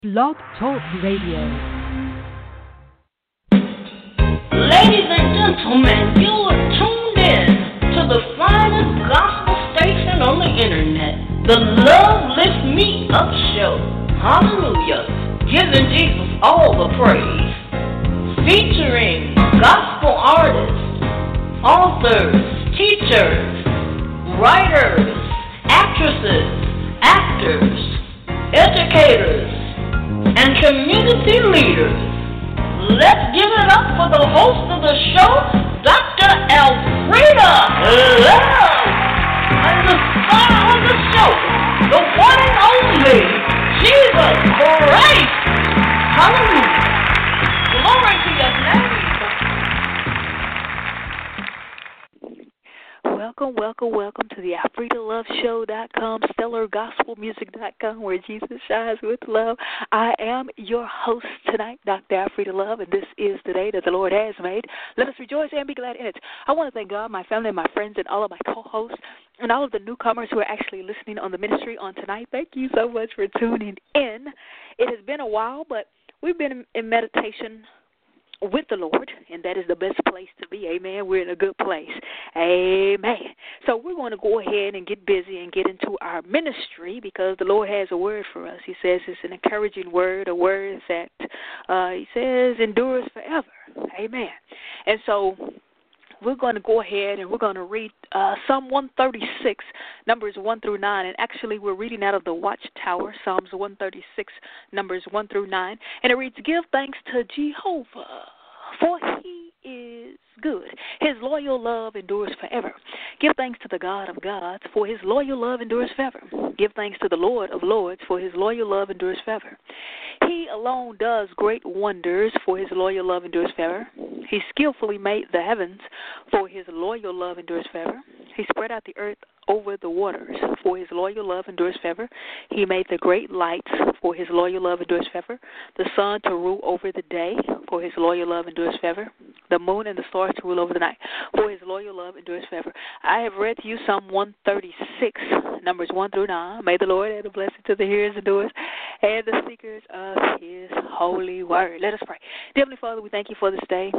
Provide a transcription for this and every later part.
Blog Talk Radio. Ladies and gentlemen, you are tuned in to the finest gospel station on the internet, the Love Lift Me Up Show. Hallelujah. Giving Jesus all the praise. Featuring gospel artists, authors, teachers, writers, actresses, actors, educators, and community leaders. Let's give it up for the host of the show, Dr. Elfrida Love, and the star of the show, the one and only Jesus Christ. Hallelujah. Glory to your name. Welcome to the AlfredaLoveShow.com, StellarGospelMusic.com, where Jesus shines with love. I am your host tonight, Dr. Alfreda Love, and this is the day that the Lord has made. Let us rejoice and be glad in it. I want to thank God, my family, my friends, and all of my co-hosts, and all of the newcomers who are actually listening on the ministry on tonight. Thank you so much for tuning in. It has been a while, but we've been in meditation with the Lord, and that is the best place to be. Amen. We're in a good place. Amen. So we're going to go ahead and get busy and get into our ministry because the Lord has a word for us. He says it's an encouraging word, a word that he says endures forever. Amen. And so we're going to go ahead and we're going to read Psalm 136, numbers 1 through 9. And actually, we're reading out of the Watchtower, Psalms 136, numbers 1 through 9. And it reads, "Give thanks to Jehovah, for he is good. His loyal love endures forever. Give thanks to the God of gods, for his loyal love endures forever. Give thanks to the Lord of lords, for his loyal love endures forever. He alone does great wonders, for his loyal love endures forever. He skillfully made the heavens, for his loyal love endures forever. He spread out the earth over the waters, for his loyal love endures forever. He made the great lights, for his loyal love endures forever. The sun to rule over the day, for his loyal love endures forever. The moon and the stars to rule over the night, for his loyal love endures forever." I have read to you Psalm 136, numbers 1 through 9. May the Lord add a blessing to the hearers and doers and the seekers of his holy word. Let us pray. Dear Heavenly Father, we thank you for this day.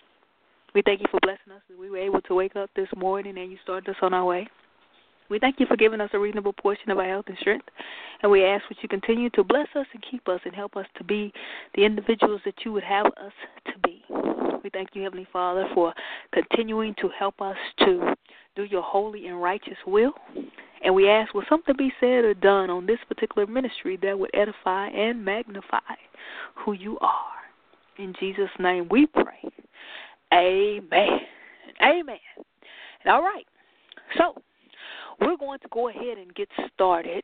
We thank you for blessing us that we were able to wake up this morning and you started us on our way. We thank you for giving us a reasonable portion of our health and strength, and we ask that you continue to bless us and keep us and help us to be the individuals that you would have us to be. We thank you, Heavenly Father, for continuing to help us to do your holy and righteous will, and we ask, will something be said or done on this particular ministry that would edify and magnify who you are. In Jesus' name we pray. Amen. Amen. And all right. So we're going to go ahead and get started.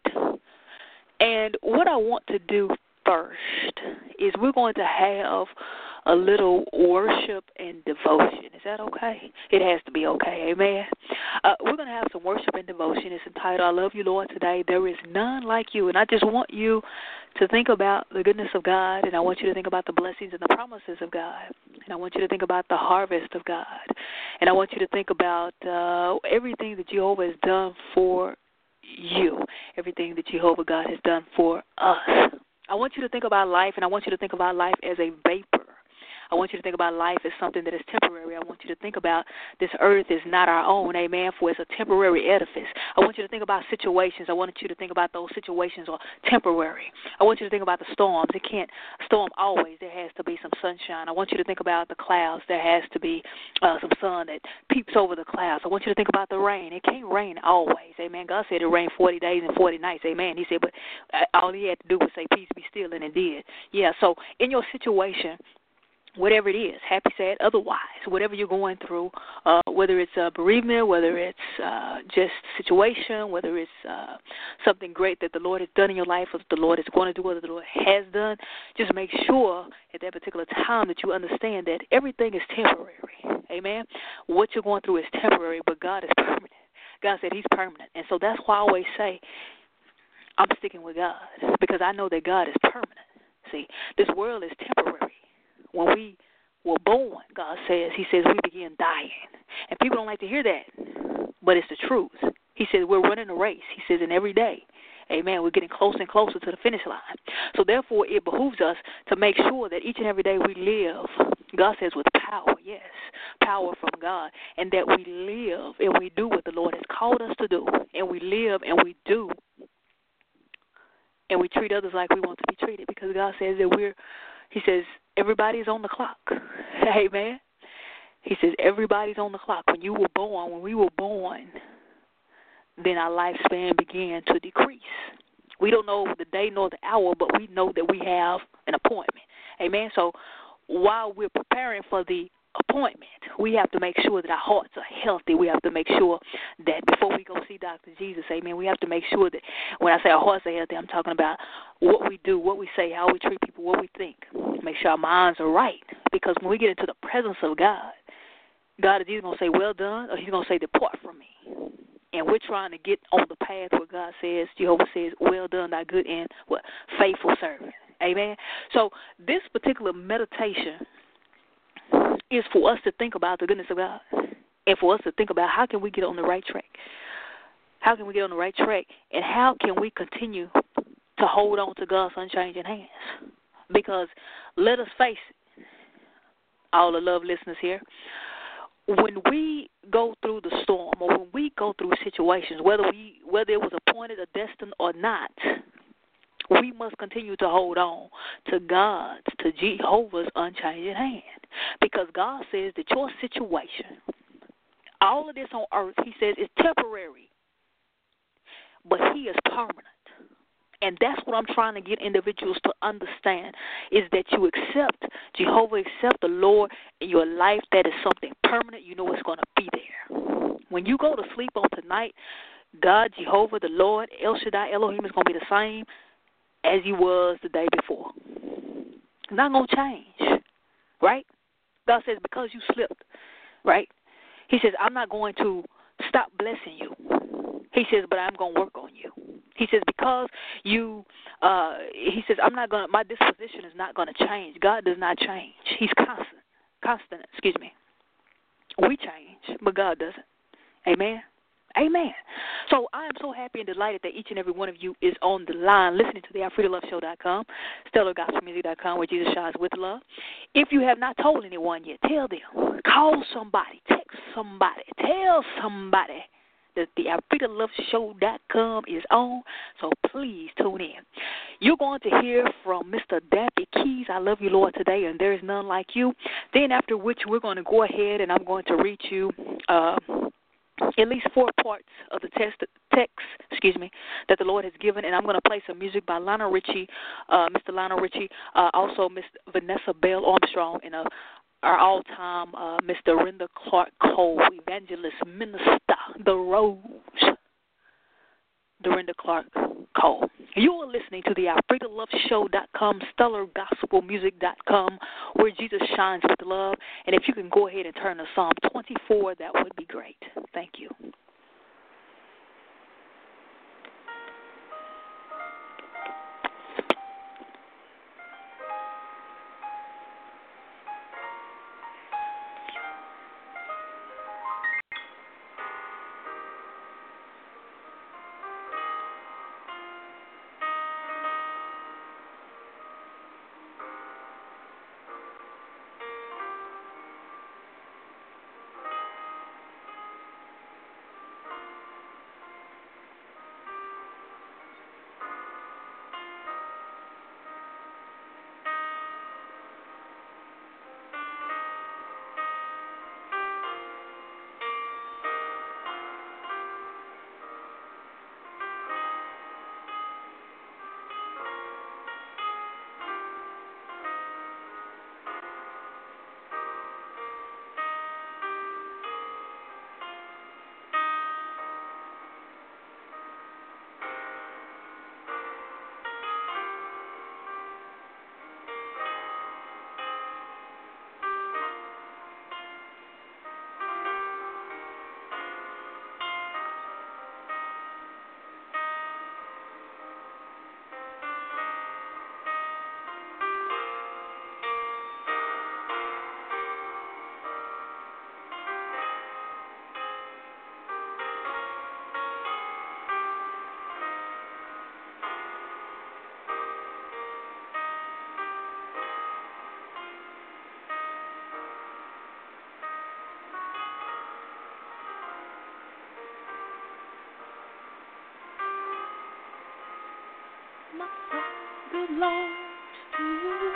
And what I want to do first is we're going to have a little worship and devotion. Is that okay? It has to be okay. Amen. We're going to have some worship and devotion. It's entitled, "I Love You, Lord, Today. There is none like you." And I just want you to think about the goodness of God, and I want you to think about the blessings and the promises of God. And I want you to think about the harvest of God. And I want you to think about everything that Jehovah has done for you, everything that Jehovah God has done for us. I want you to think about life, and I want you to think about life as a vapor. I want you to think about life as something that is temporary. I want you to think about this earth is not our own, amen, for it's a temporary edifice. I want you to think about situations. I want you to think about those situations are temporary. I want you to think about the storms. It can't storm always. There has to be some sunshine. I want you to think about the clouds. There has to be some sun that peeps over the clouds. I want you to think about the rain. It can't rain always, amen. God said it rained 40 days and 40 nights, amen. He said, but all he had to do was say, "Peace be still," and it did. Yeah, so in your situation, whatever it is, happy, sad, otherwise, whatever you're going through, whether it's bereavement, whether it's just situation, whether it's something great that the Lord has done in your life, or the Lord is going to do, or the Lord has done, just make sure at that particular time that you understand that everything is temporary. Amen? What you're going through is temporary, but God is permanent. God said he's permanent. And so that's why I always say I'm sticking with God, because I know that God is permanent. See, this world is temporary. When we were born, God says, he says we begin dying. And people don't like to hear that, but it's the truth. He says we're running a race. He says, and every day, Amen. We're getting closer and closer to the finish line. So therefore, it behooves us to make sure that each and every day we live, God says, with power, yes, power from God, and that we live and we do what the Lord has called us to do, and we live and we do, and we treat others like we want to be treated, because God says that He says, everybody's on the clock. Amen. He says, everybody's on the clock. When we were born, then our lifespan began to decrease. We don't know the day nor the hour, but we know that we have an appointment. Amen. So while we're preparing for the appointment, we have to make sure that our hearts are healthy. We have to make sure that before we go see Dr. Jesus, amen, we have to make sure that when I say our hearts are healthy, I'm talking about what we do, what we say, how we treat people, what we think. Make sure our minds are right, because when we get into the presence of God, God is either going to say, well done, or He's going to say, depart from me. And we're trying to get on the path where God says, Jehovah says, well done, thy good and faithful servant. Amen. So this particular meditation is for us to think about the goodness of God, and for us to think about how can we get on the right track. How can we get on the right track, and how can we continue to hold on to God's unchanging hands? Because let us face it, all the love listeners here, when we go through the storm, or when we go through situations, whether it was appointed or destined or not, we must continue to hold on to Jehovah's unchanging hand. Because God says that your situation, all of this on earth, He says, is temporary, but He is permanent. And that's what I'm trying to get individuals to understand, is that you accept Jehovah, accept the Lord in your life. That is something permanent. You know it's going to be there. When you go to sleep on tonight, God, Jehovah, the Lord, El Shaddai, Elohim is going to be the same as He was the day before. It's not going to change, right? God says, because you slipped, right? He says, I'm not going to stop blessing you. He says, but I'm going to work on you. He says, because he says, my disposition is not going to change. God does not change. He's constant, We change, but God doesn't. Amen. Amen. So I am so happy and delighted that each and every one of you is on the line listening to the AfreedaLoveShow.com, StellarGospelMusic.com, where Jesus shines with love. If you have not told anyone yet, tell them. Call somebody. Text somebody. Tell somebody that the AfreedaLoveShow.com is on, so please tune in. You're going to hear from Mr. Dappy Keys, I love you, Lord, today, and there is none like you. Then after which we're going to go ahead and I'm going to read you at least 4 parts of the text that the Lord has given, and I'm going to play some music by Lionel Richie, Mr. Lionel Richie, also Miss Vanessa Bell Armstrong, and our all-time Miss Dorinda Clark Cole, evangelist, minister, the Rose, Dorinda Clark Cole. You are listening to the AfreedaLoveShow.com, StellarGospelMusic.com, where Jesus shines with love. And if you can go ahead and turn to Psalm 24, that would be great. Thank you. My soul belongs to you.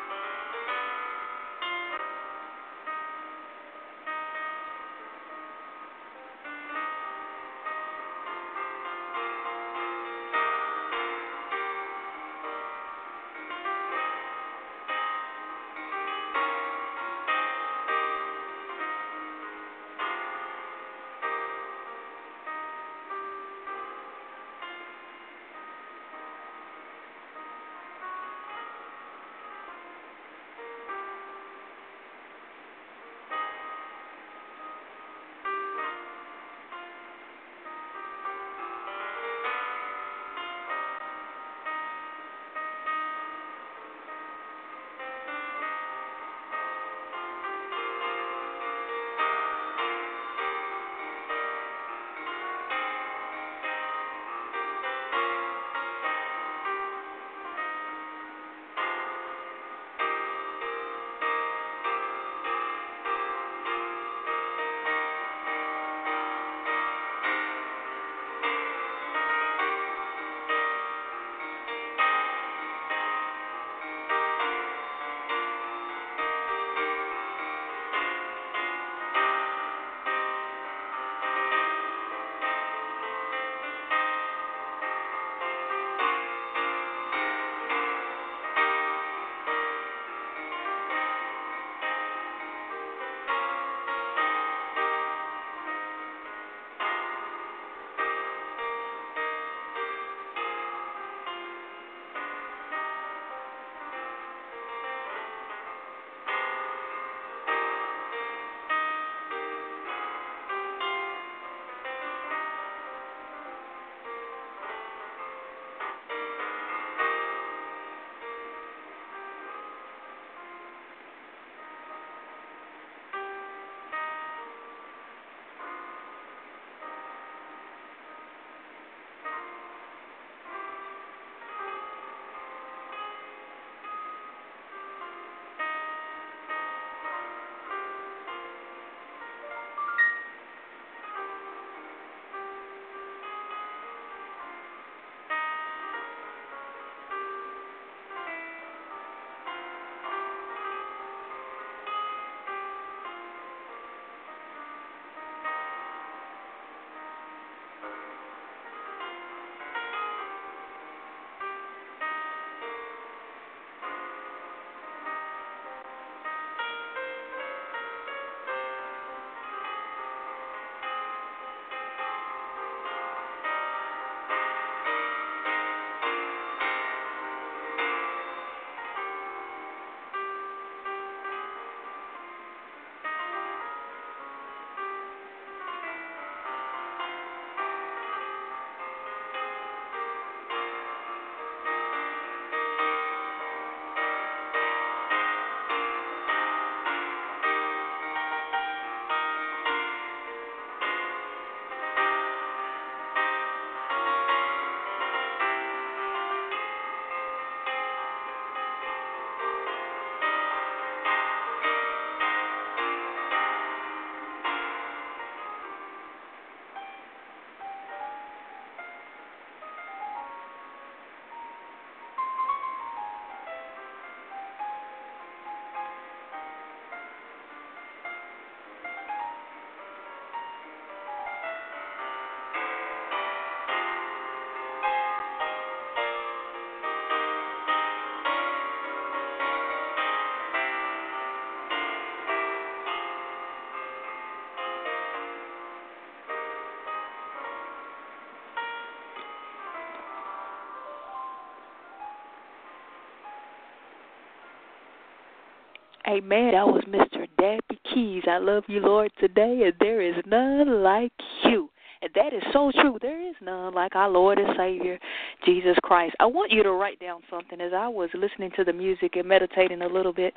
Amen. That was Mr. Dabby Keys. I love you, Lord, today, and there is none like you. And that is so true. There is none like our Lord and Savior, Jesus Christ. I want you to write down something. As I was listening to the music and meditating a little bit,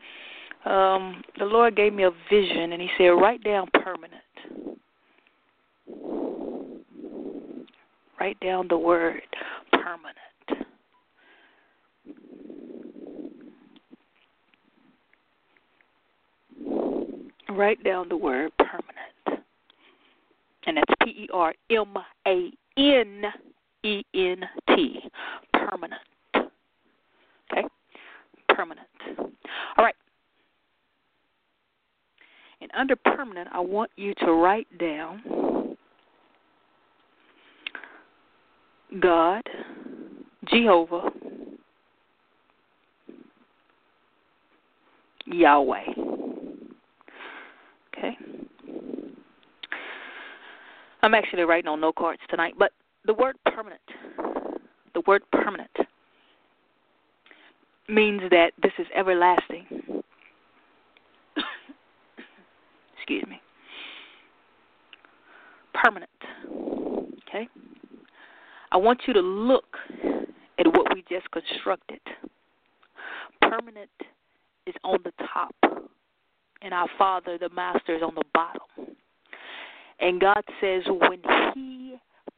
the Lord gave me a vision, and he said, write down permanent. Write down the word permanent. Write down the word permanent. And that's Permanent. Permanent. permanent. All right. And under permanent, I want you to write down God, Jehovah, Yahweh. Okay? I'm actually writing on no cards tonight, but the word permanent means that this is everlasting. Excuse me. Permanent. Okay? I want you to look at what we just constructed. Permanent is on the top, and our Father, the Master, is on the bottom. And God says when He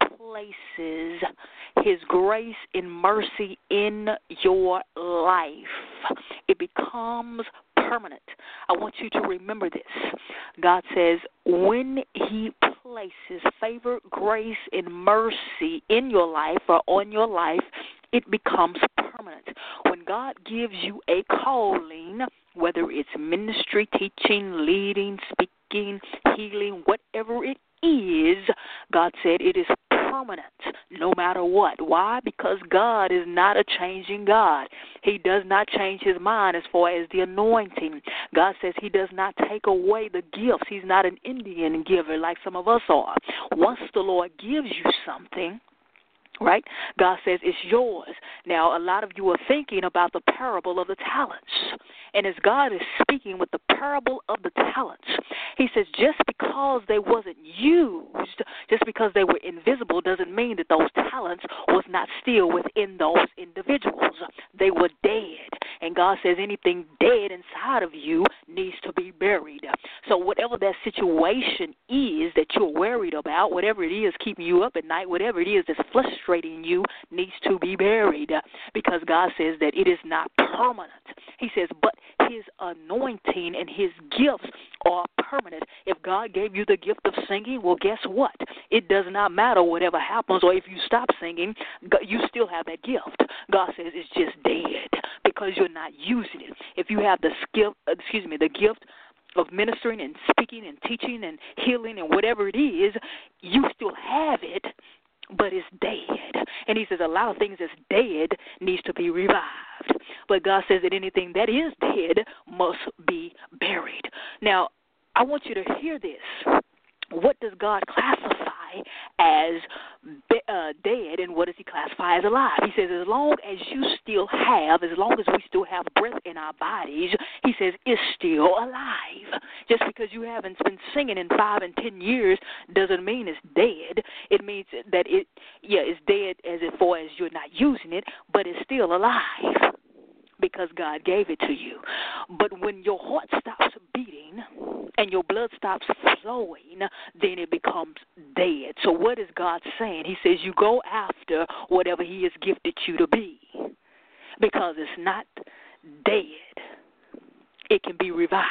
places His grace and mercy in your life, it becomes permanent. I want you to remember this. God says when He places favor, grace, and mercy in your life or on your life, it becomes permanent. When God gives you a calling, whether it's ministry, teaching, leading, speaking, healing, whatever it is, God said it is permanent no matter what. Why? Because God is not a changing God. He does not change His mind as far as the anointing. God says He does not take away the gifts. He's not an Indian giver like some of us are. Once the Lord gives you something, right, God says it's yours. Now, a lot of you are thinking about the parable of the talents. And as God is speaking with the parable of the talents, He says just because they wasn't used, just because they were invisible, doesn't mean that those talents was not still within those individuals. They were dead. And God says anything dead inside of you needs to be buried. So whatever that situation is that you're worried about, whatever it is keeping you up at night, whatever it is that's frustrating you needs to be buried, because God says that it is not permanent. He says, but His anointing and His gifts are permanent. If God gave you the gift of singing, well, guess what? It does not matter whatever happens, or if you stop singing, you still have that gift. God says it's just dead because you're not using it. If you have the gift of ministering and speaking and teaching and healing and whatever it is, you still have it, but it's dead. And He says a lot of things that's dead needs to be revived. But God says that anything that is dead must be buried. Now, I want you to hear this. What does God classify as dead, and what does He classify as alive? He says as long as we still have breath in our bodies, He says it's still alive. Just because you haven't been singing in 5 and 10 years doesn't mean it's dead. It means that it's dead as far as you're not using it, but it's still alive because God gave it to you. But when your heart stops beating and your blood stops flowing, then it becomes dead. So what is God saying? He says you go after whatever He has gifted you to be, because it's not dead. It can be revived.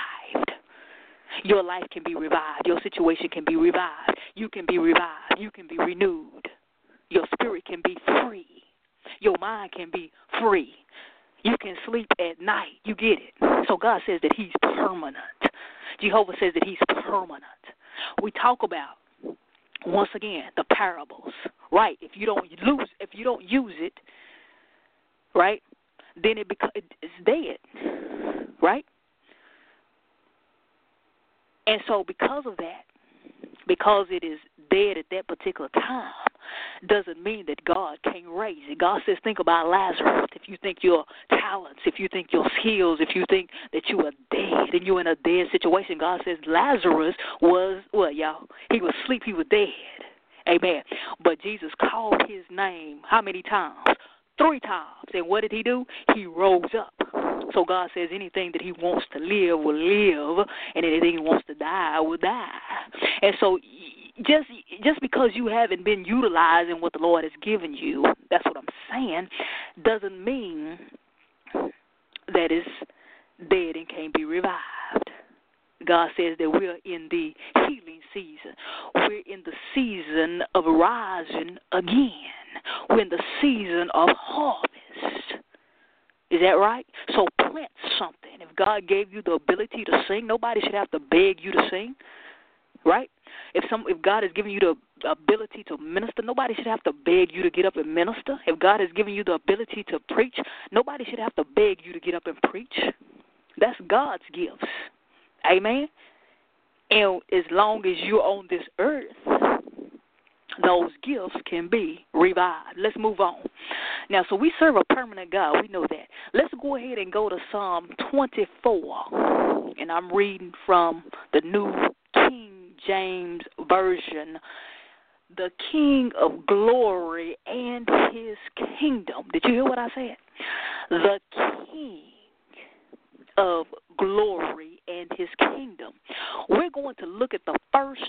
Your life can be revived. Your situation can be revived. You can be revived. You can be renewed. Your spirit can be free. Your mind can be free. You can sleep at night. You get it. So God says that He's permanent. Jehovah says that He's permanent. We talk about, once again, the parables, right? If you don't use it, right, then it's dead, right? And so because of that, because it is dead at that particular time, doesn't mean that God can't raise it. God says, think about Lazarus. If you think your talents, if you think your skills, if you think that you are dead and you're in a dead situation, God says Lazarus was, y'all? He was asleep, he was dead. Amen. But Jesus called his name how many times? 3 times. And what did He do? He rose up. So God says anything that He wants to live will live, and anything He wants to die will die. And so just because you haven't been utilizing what the Lord has given you, that's what I'm saying, doesn't mean that it's dead and can't be revived. God says that we're in the healing season. We're in the season of rising again. We're in the season of harvest. Is that right? So plant something. If God gave you the ability to sing, nobody should have to beg you to sing, right? If God has given you the ability to minister, nobody should have to beg you to get up and minister. If God has given you the ability to preach, nobody should have to beg you to get up and preach. That's God's gifts. Amen? And as long as you're on this earth, those gifts can be revived. Let's move on. Now, so we serve a permanent God. We know that. Let's go ahead and go to Psalm 24. And I'm reading from the New King James Version. The King of Glory and His Kingdom. Did you hear what I said? The King of Glory and His Kingdom. We're going to look at the first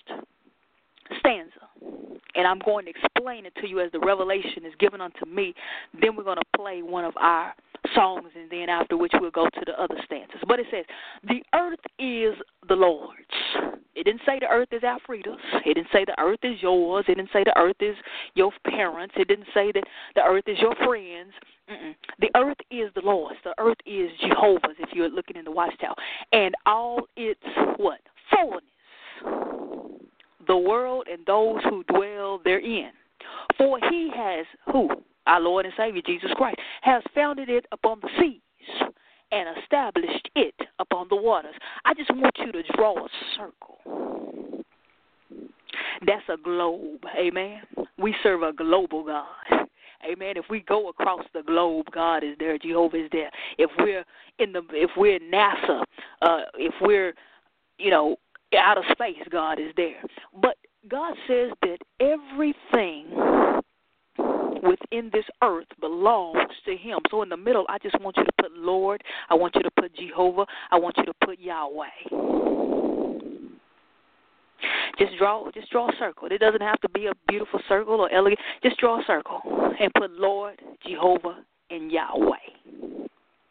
stanza, and I'm going to explain it to you as the revelation is given unto me. Then we're going to play one of our songs, and then after which we'll go to the other stanzas. But it says, the earth is the Lord's. It didn't say the earth is Alfreda's. It didn't say the earth is yours. It didn't say the earth is your parents. It didn't say that the earth is your friends. The earth is the Lord's. The earth is Jehovah's, if you're looking in the watchtower. And all its, what? Fullness. The world and those who dwell therein. For He has, who? Our Lord and Savior, Jesus Christ, has founded it upon the seas and established it upon the waters. I just want you to draw a circle. That's a globe, amen? We serve a global God. Amen. If we go across the globe, God is there. Jehovah is there. If we're in NASA, if we're, out of space, God is there. But God says that everything within this earth belongs to Him. So in the middle, I just want you to put Lord. I want you to put Jehovah. I want you to put Yahweh. Just draw a circle. It doesn't have to be a beautiful circle or elegant. Just draw a circle and put Lord, Jehovah, and Yahweh.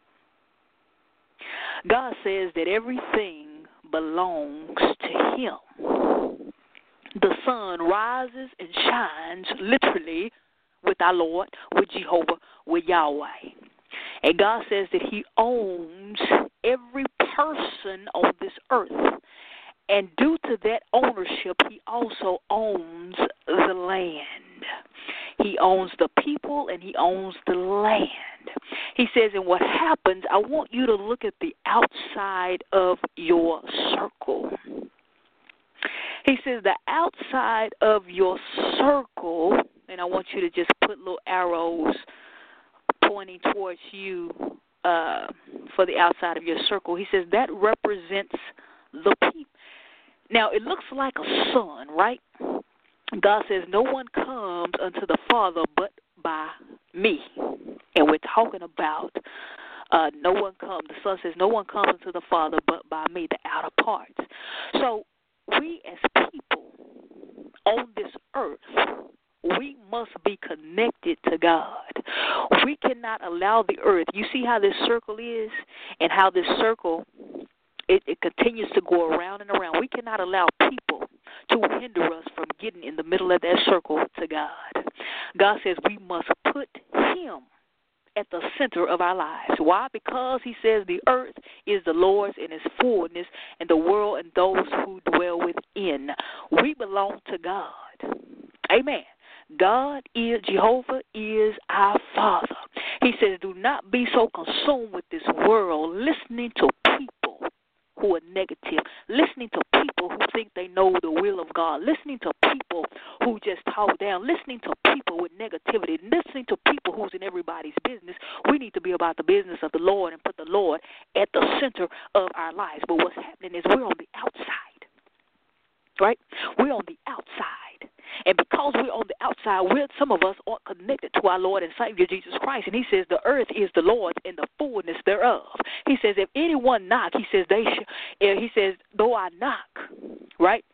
God says that everything belongs to Him. The sun rises and shines literally with our Lord, with Jehovah, with Yahweh. And God says that He owns every person on this earth. And due to that ownership, He also owns the land. He owns the people and He owns the land. He says, and what happens, I want you to look at the outside of your circle. He says the outside of your circle, and I want you to just put little arrows pointing towards you for the outside of your circle. He says that represents the people. Now, it looks like a sun, right? God says no one comes unto the Father but by me. And we're talking about no one comes. The Son says no one comes unto the Father but by me, the outer parts. So we as people on this earth, we must be connected to God. We cannot allow the earth. You see how this circle is and how this circle, it continues to go around and around. We cannot allow people to hinder us from getting in the middle of that circle to God. God says we must put Him at the center of our lives. Why? Because He says the earth is the Lord's and His fullness, and the world and those who dwell within. We belong to God. Amen. God is, Jehovah is our Father. He says, do not be so consumed with this world, listening to people who are negative, listening to people who think they know the will of God, listening to people who just talk down, listening to people with negativity, listening to people who's in everybody's business. We need to be about the business of the Lord and put the Lord at the center of our lives. But what's happening is we're on the outside, right? We're on the outside. And because we're on the outside, some of us aren't connected to our Lord and Savior, Jesus Christ. And He says the earth is the Lord's and the fullness thereof. He says if anyone knock, He says He says, though I knock, right?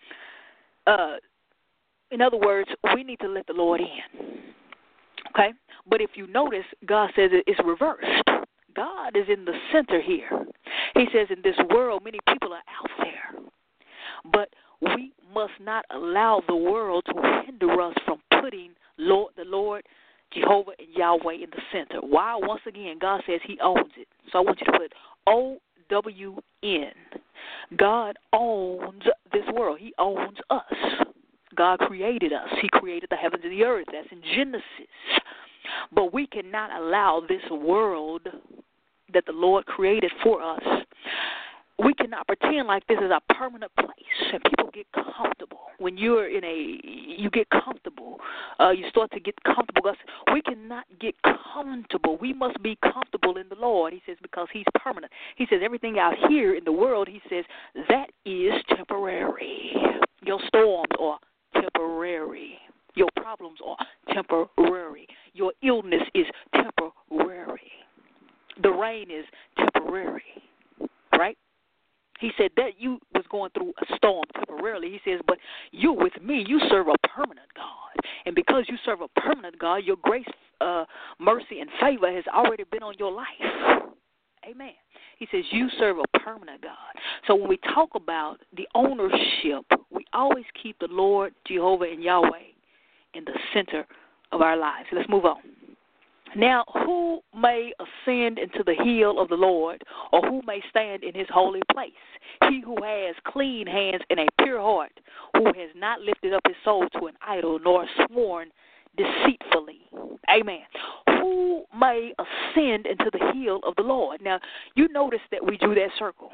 In other words, we need to let the Lord in. Okay? But if you notice, God says it's reversed. God is in the center here. He says in this world, many people are out there. But we must not allow the world to hinder us from putting the Lord, Jehovah, and Yahweh in the center. Why? Once again, God says He owns it. So I want you to put O-W-N. God owns this world. He owns us. God created us. He created the heavens and the earth. That's in Genesis. But we cannot allow this world that the Lord created for us, we cannot pretend like this is a permanent place and people get comfortable. When you get comfortable. You start to get comfortable. We cannot get comfortable. We must be comfortable in the Lord, he says, because he's permanent. He says everything out here in the world, he says, that is temporary. Your storms are temporary. Your problems are temporary. Your illness is temporary. The rain is temporary, right? He said that you was going through a storm temporarily. He says, but you with me, you serve a permanent God. And because you serve a permanent God, your grace, mercy, and favor has already been on your life. Amen. He says you serve a permanent God. So when we talk about the ownership, we always keep the Lord, Jehovah, and Yahweh in the center of our lives. Let's move on. Now, who may ascend into the hill of the Lord, or who may stand in his holy place? He who has clean hands and a pure heart, who has not lifted up his soul to an idol, nor sworn deceitfully. Amen. Who may ascend into the hill of the Lord? Now, you notice that we drew that circle.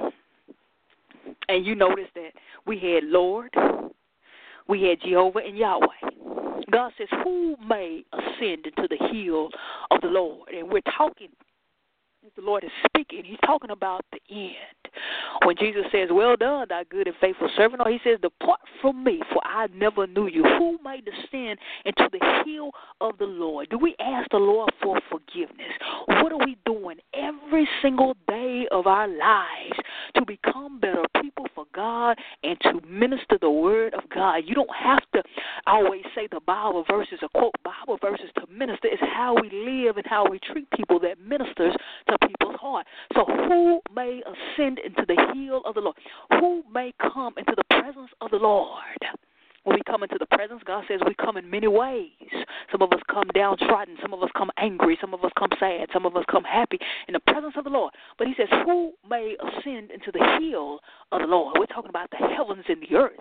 And you notice that we had Lord, we had Jehovah and Yahweh. God says, who may ascend into the hill of the Lord? And we're talking, as the Lord is speaking, he's talking about the end. When Jesus says, well done, thy good and faithful servant, or he says, depart from me, for I never knew you. Who may descend into the hill of the Lord? Do we ask the Lord for forgiveness? What are we doing every single day of our lives to become better people for God and to minister the word of God? You don't have to always say the Bible verses or quote Bible verses to minister. It's how we live and how we treat people that ministers to people's heart. So who may ascend into the hill of the Lord? Who may come into the presence of the Lord? When we come into the presence, God says we come in many ways. Some of us come downtrodden. Some of us come angry. Some of us come sad. Some of us come happy in the presence of the Lord. But he says, who may ascend into the hill of the Lord? We're talking about the heavens and the earth.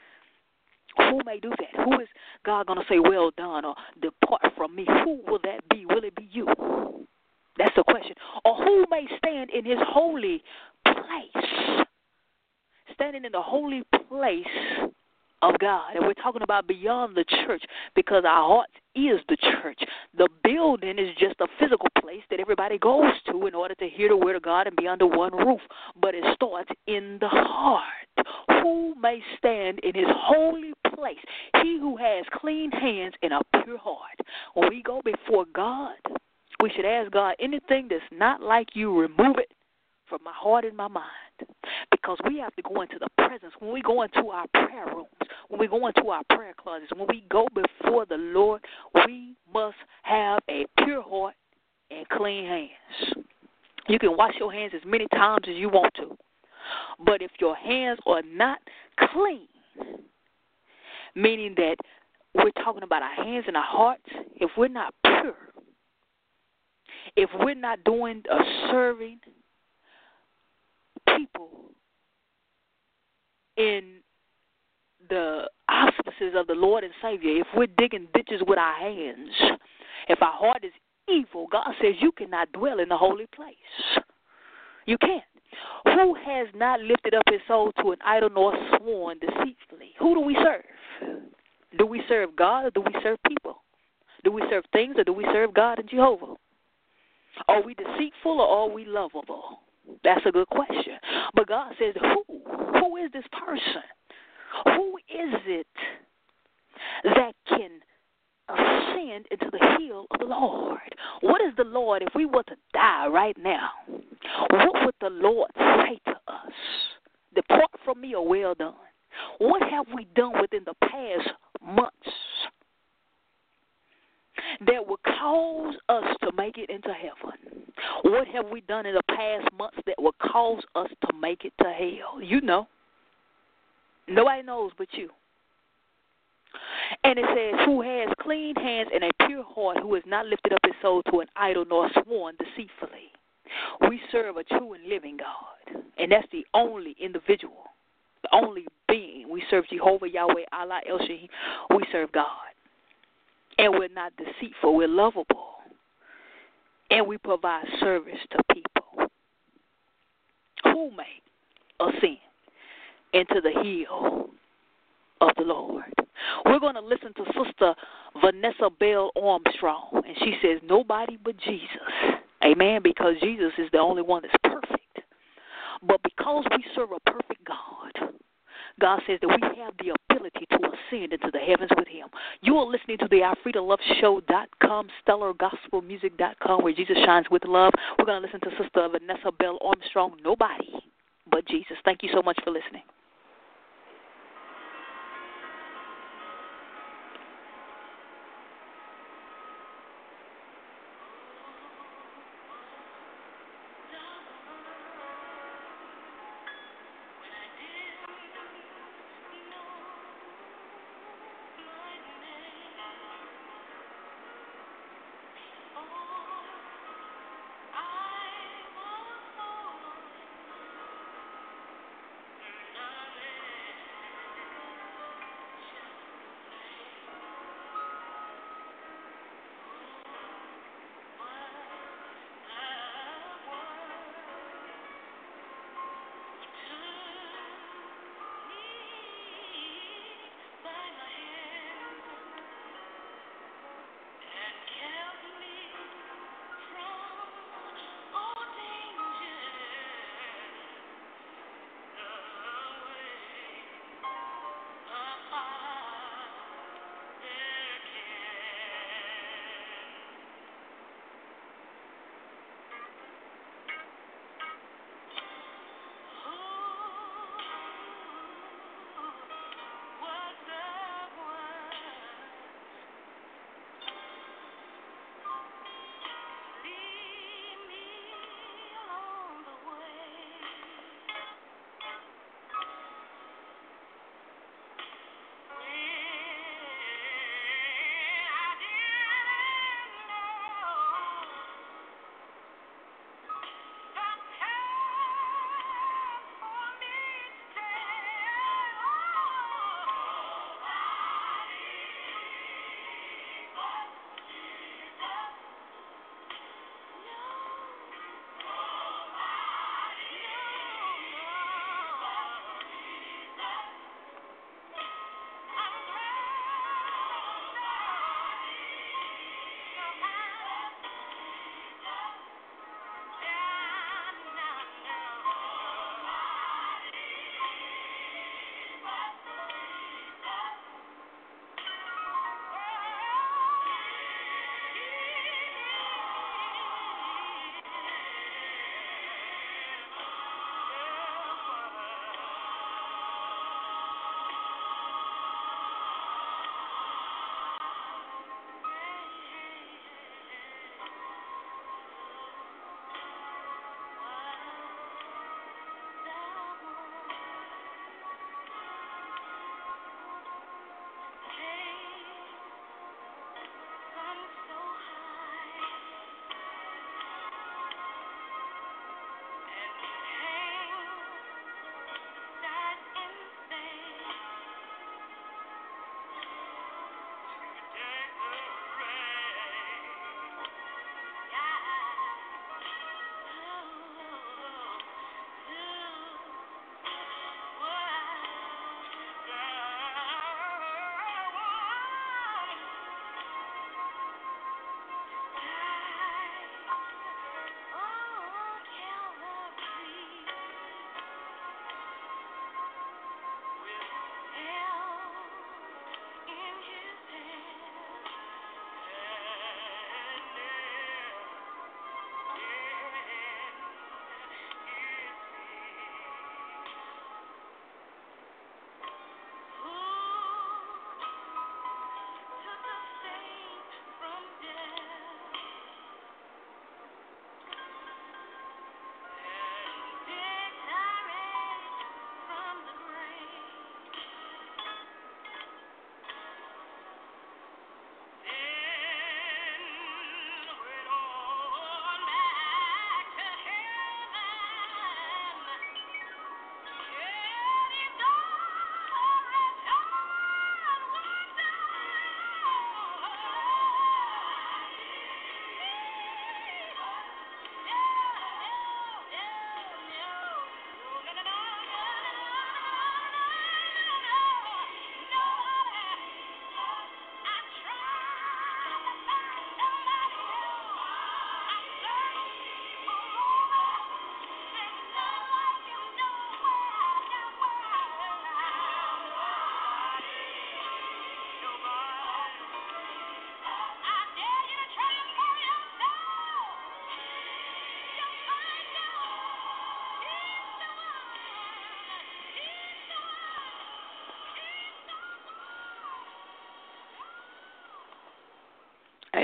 Who may do that? Who is God going to say, well done, or depart from me? Who will that be? Will it be you? That's the question. Or who may stand in his holy place? Standing in the holy place of God. And we're talking about beyond the church, because our heart is the church. The building is just a physical place that everybody goes to in order to hear the word of God and be under one roof. But it starts in the heart. Who may stand in his holy place? He who has clean hands and a pure heart. When we go before God, we should ask God, anything that's not like you, remove it from my heart and my mind. Because we have to go into the presence. When we go into our prayer rooms, when we go into our prayer closets, when we go before the Lord, we must have a pure heart and clean hands. You can wash your hands as many times as you want to. But if your hands are not clean, meaning that we're talking about our hands and our hearts, if we're not pure, if we're not doing or serving people in the auspices of the Lord and Savior, if we're digging ditches with our hands, if our heart is evil, God says you cannot dwell in the holy place. You can't. Who has not lifted up his soul to an idol nor sworn deceitfully? Who do we serve? Do we serve God or do we serve people? Do we serve things or do we serve God and Jehovah? Are we deceitful or are we lovable? That's a good question. But God says, who is this person? Who is it that can ascend into the hill of the Lord? What is the Lord, if we were to die right now, what would the Lord say to us? Depart from me, or well done. What have we done within the past months that would cause us to make it into heaven? What have we done in the past months that would cause us to make it to hell? You know. Nobody knows but you. And it says, who has clean hands and a pure heart, who has not lifted up his soul to an idol nor sworn deceitfully. We serve a true and living God, and that's the only individual, the only being. We serve Jehovah, Yahweh, Allah, El Shahim. We serve God. And we're not deceitful. We're lovable. And we provide service to people who may ascend into the hill of the Lord. We're going to listen to Sister Vanessa Bell Armstrong, and she says, nobody but Jesus. Amen, because Jesus is the only one that's perfect. But because we serve a perfect God, God says that we have the ability to ascend into the heavens with him. You are listening to the AfridaLoveShow.com, StellarGospelMusic.com, where Jesus shines with love. We're going to listen to Sister Vanessa Bell Armstrong, nobody but Jesus. Thank you so much for listening.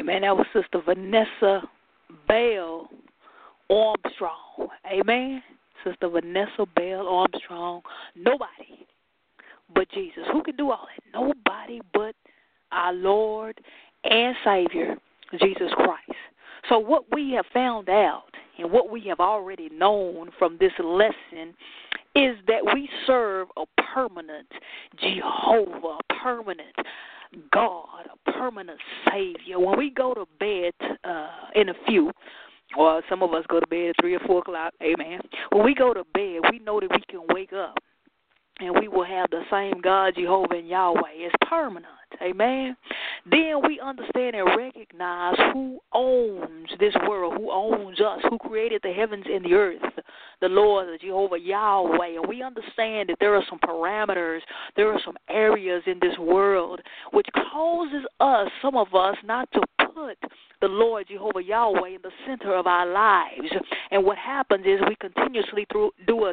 Amen. That was Sister Vanessa Bell Armstrong. Amen. Sister Vanessa Bell Armstrong. Nobody but Jesus. Who can do all that? Nobody but our Lord and Savior, Jesus Christ. So what we have found out and what we have already known from this lesson is that we serve a permanent Jehovah, a permanent God, a permanent Savior. When we go to bed in a few, or some of us go to bed at 3 or 4 o'clock, amen. When we go to bed, we know that we can wake up and we will have the same God, Jehovah, and Yahweh. It's permanent, amen. Then we understand and recognize who owns this world, who owns us, who created the heavens and the earth, the Lord, the Jehovah, Yahweh. And we understand that there are some parameters, there are some areas in this world which causes us, some of us, not to put the Lord, Jehovah, Yahweh in the center of our lives. And what happens is we continuously do a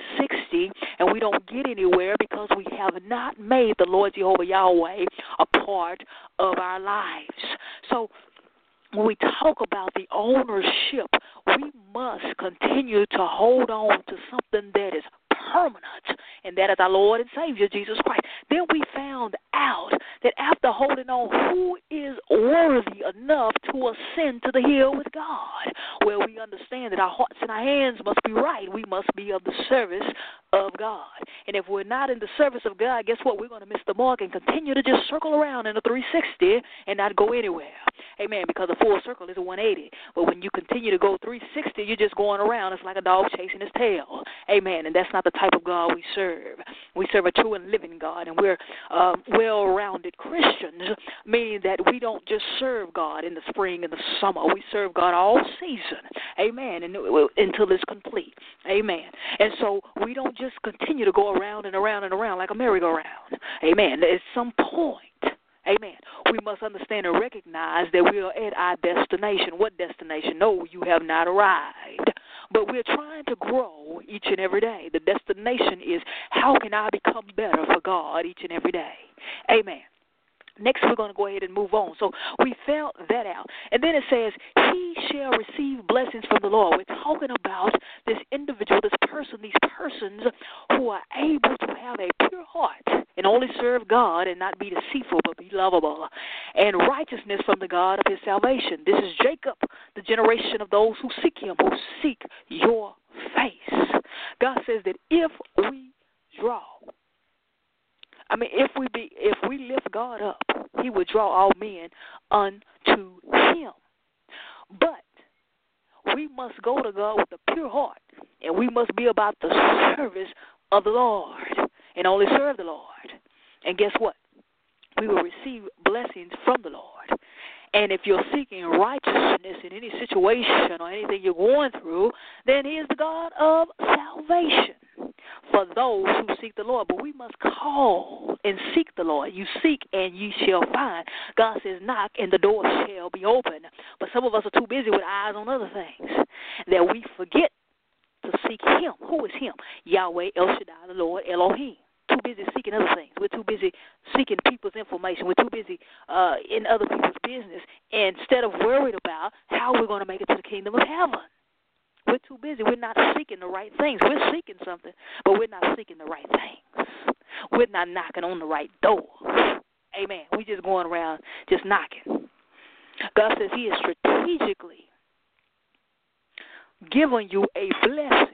360 and we don't get anywhere because we have not made the Lord, Jehovah, Yahweh a part of our lives. So when we talk about the ownership, we must continue to hold on to something that is permanent, and that is our Lord and Savior, Jesus Christ. Then we found out that after holding on, who is worthy enough to ascend to the hill with God? Well, we understand that our hearts and our hands must be right. We must be of the service of God. And if we're not in the service of God, guess what? We're going to miss the mark and continue to just circle around in a 360 and not go anywhere. Amen, because a full circle is a 180. But when you continue to go 360, you're just going around. It's like a dog chasing his tail. Amen, and that's not the type of God we serve. We serve a true and living God, and we're well-rounded Christians, meaning that we don't just serve God in the spring and the summer. We serve God all season. Amen, and until it's complete. Amen. And so we don't just continue to go around and around and around like a merry-go-round. Amen. At some point, amen, we must understand and recognize that we are at our destination. What destination? No, you have not arrived. But we're trying to grow each and every day. The destination is, how can I become better for God each and every day? Amen. Next, we're going to go ahead and move on. So we found that out. And then it says, he shall receive blessings from the Lord. We're talking about this individual, this person, these persons who are able to have a pure heart and only serve God and not be deceitful but be lovable, and righteousness from the God of his salvation. This is Jacob, the generation of those who seek him, who seek your face. God says that if we draw, if we lift God up, he will draw all men unto him. But we must go to God with a pure heart, and we must be about the service of the Lord and only serve the Lord. And guess what? We will receive blessings from the Lord. And if you're seeking righteousness in any situation or anything you're going through, then he is the God of salvation for those who seek the Lord. But we must call and seek the Lord. You seek and ye shall find. God says, knock and the door shall be open. But some of us are too busy with eyes on other things that we forget to seek him. Who is him? Yahweh, El Shaddai, the Lord, Elohim. Too busy seeking other things. We're too busy seeking people's information. We're too busy in other people's business instead of worried about how we're going to make it to the kingdom of heaven. We're too busy. We're not seeking the right things. We're seeking something, but we're not seeking the right things. We're not knocking on the right door. Amen. We're just going around just knocking. God says he is strategically giving you a blessing,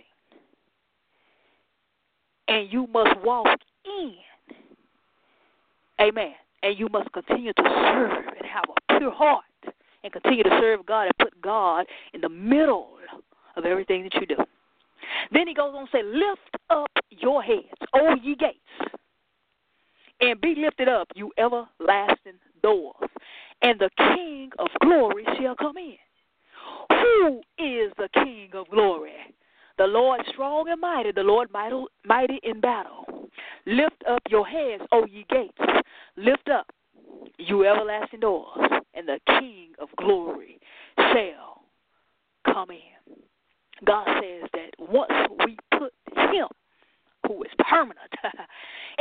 and you must walk in. Amen. And you must continue to serve and have a pure heart and continue to serve God and put God in the middle of everything that you do. Then he goes on to say, lift up your heads, O ye gates, and be lifted up, you everlasting doors, and the King of glory shall come in. Who is the King of glory? The Lord strong and mighty, the Lord mighty in battle. Lift up your heads, O ye gates. Lift up, you everlasting doors, and the King of glory shall come in. God says that once we put him, who is permanent,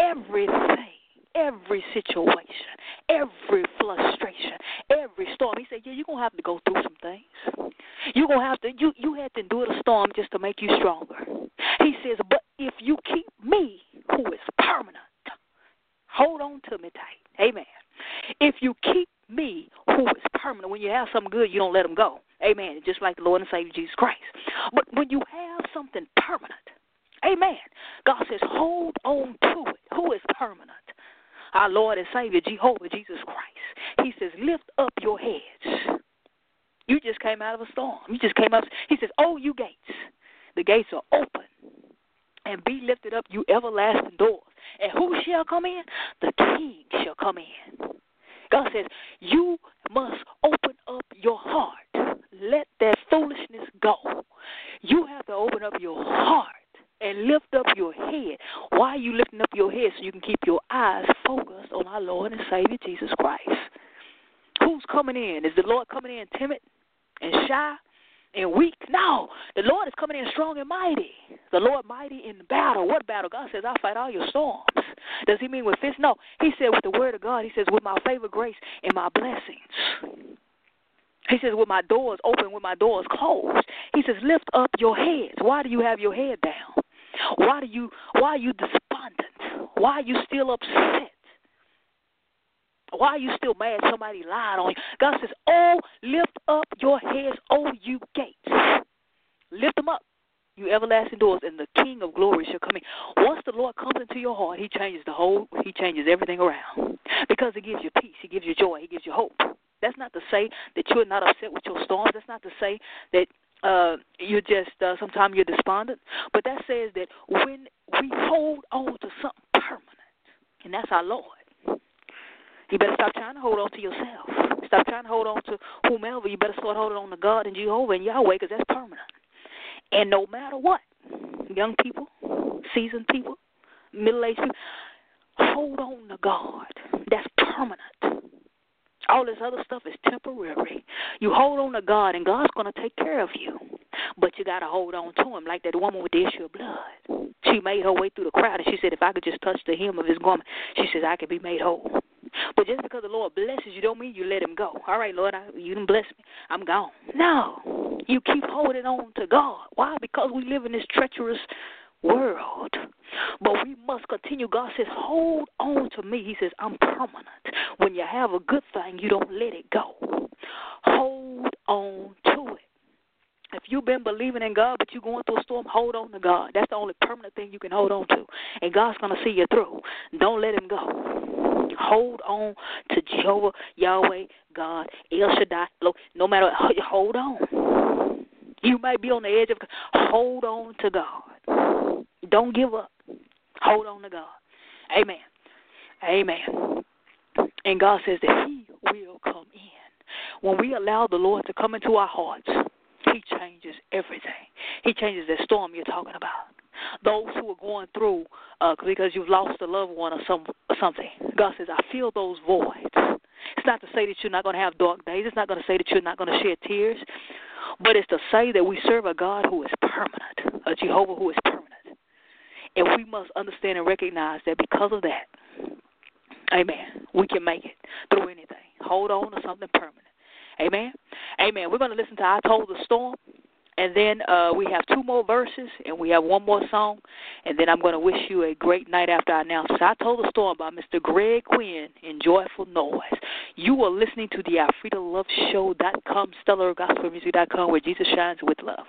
everything, every situation, every frustration, every storm, he said, yeah, you're going to have to go through some things. You're going to have to, you had to endure the storm just to make you stronger. He says, but if you keep me, who is permanent, hold on to me tight. Amen. If you keep me, who is permanent, when you have something good, you don't let them go. Amen. Just like the Lord and Savior Jesus Christ. But when you have something permanent, amen, God says, hold on to it. Who is permanent? Our Lord and Savior, Jehovah, Jesus Christ. He says, lift up your heads. You just came out of a storm. You just came up. He says, oh, you gates. The gates are open. And be lifted up, you everlasting doors. And who shall come in? The King shall come in. God says, you must open up your heart. Let that foolishness go. You have to open up your heart and lift up your head. Why are you lifting up your head? So you can keep your eyes focused on our Lord and Savior, Jesus Christ. Who's coming in? Is the Lord coming in timid and shy and weak? No. The Lord is coming in strong and mighty. The Lord mighty in battle. What battle? God says, I'll fight all your storms. Does he mean with fists? No. He said with the word of God, he says, with my favor, grace, and my blessings. He says, with my doors open, with my doors closed. He says, lift up your heads. Why do you have your head down? Why are you despondent? Why are you still upset? Why are you still mad somebody lied on you? God says, oh, lift up your heads, oh, you gates. Lift them up, you everlasting doors, and the King of glory shall come in. Once the Lord comes into your heart, he changes everything around. Because he gives you peace, he gives you joy, he gives you hope. That's not to say that you're not upset with your storms. That's not to say that you're just, sometimes you're despondent. But that says that when we hold on to something permanent, and that's our Lord, you better stop trying to hold on to yourself. Stop trying to hold on to whomever. You better start holding on to God and Jehovah and Yahweh, because that's permanent. And no matter what, young people, seasoned people, middle-aged people, hold on to God. That's permanent. All this other stuff is temporary. You hold on to God, and God's going to take care of you. But you got to hold on to him, like that woman with the issue of blood. She made her way through the crowd, and she said, if I could just touch the hem of his garment, she says, I could be made whole. But just because the Lord blesses you don't mean you let him go. All right, Lord, you didn't bless me. I'm gone. No. You keep holding on to God. Why? Because we live in this treacherous world. But we must continue. God says, hold on to me. He says, I'm permanent. When you have a good thing, you don't let it go. Hold on to it. If you've been believing in God, but you're going through a storm, hold on to God. That's the only permanent thing you can hold on to. And God's going to see you through. Don't let him go. Hold on to Jehovah, Yahweh, God, El Shaddai. No matter, hold on. You might be on the edge of, hold on to God. Don't give up. Hold on to God. Amen. Amen. And God says that he will come in. When we allow the Lord to come into our hearts, he changes everything. He changes the storm you're talking about. Those who are going through because you've lost a loved one or something, God says, I feel those voids. It's not to say that you're not going to have dark days. It's not going to say that you're not going to shed tears. But it's to say that we serve a God who is permanent, a Jehovah who is permanent. And we must understand and recognize that because of that, amen, we can make it through anything. Hold on to something permanent. Amen? Amen. We're going to listen to I Told the Storm, and then we have two more verses, and we have one more song, and then I'm going to wish you a great night after I announce this. I Told the Storm by Mr. Greg Quinn in Joyful Noise. You are listening to the AlfredaLoveShow.com, StellarGospelMusic.com, where Jesus shines with love.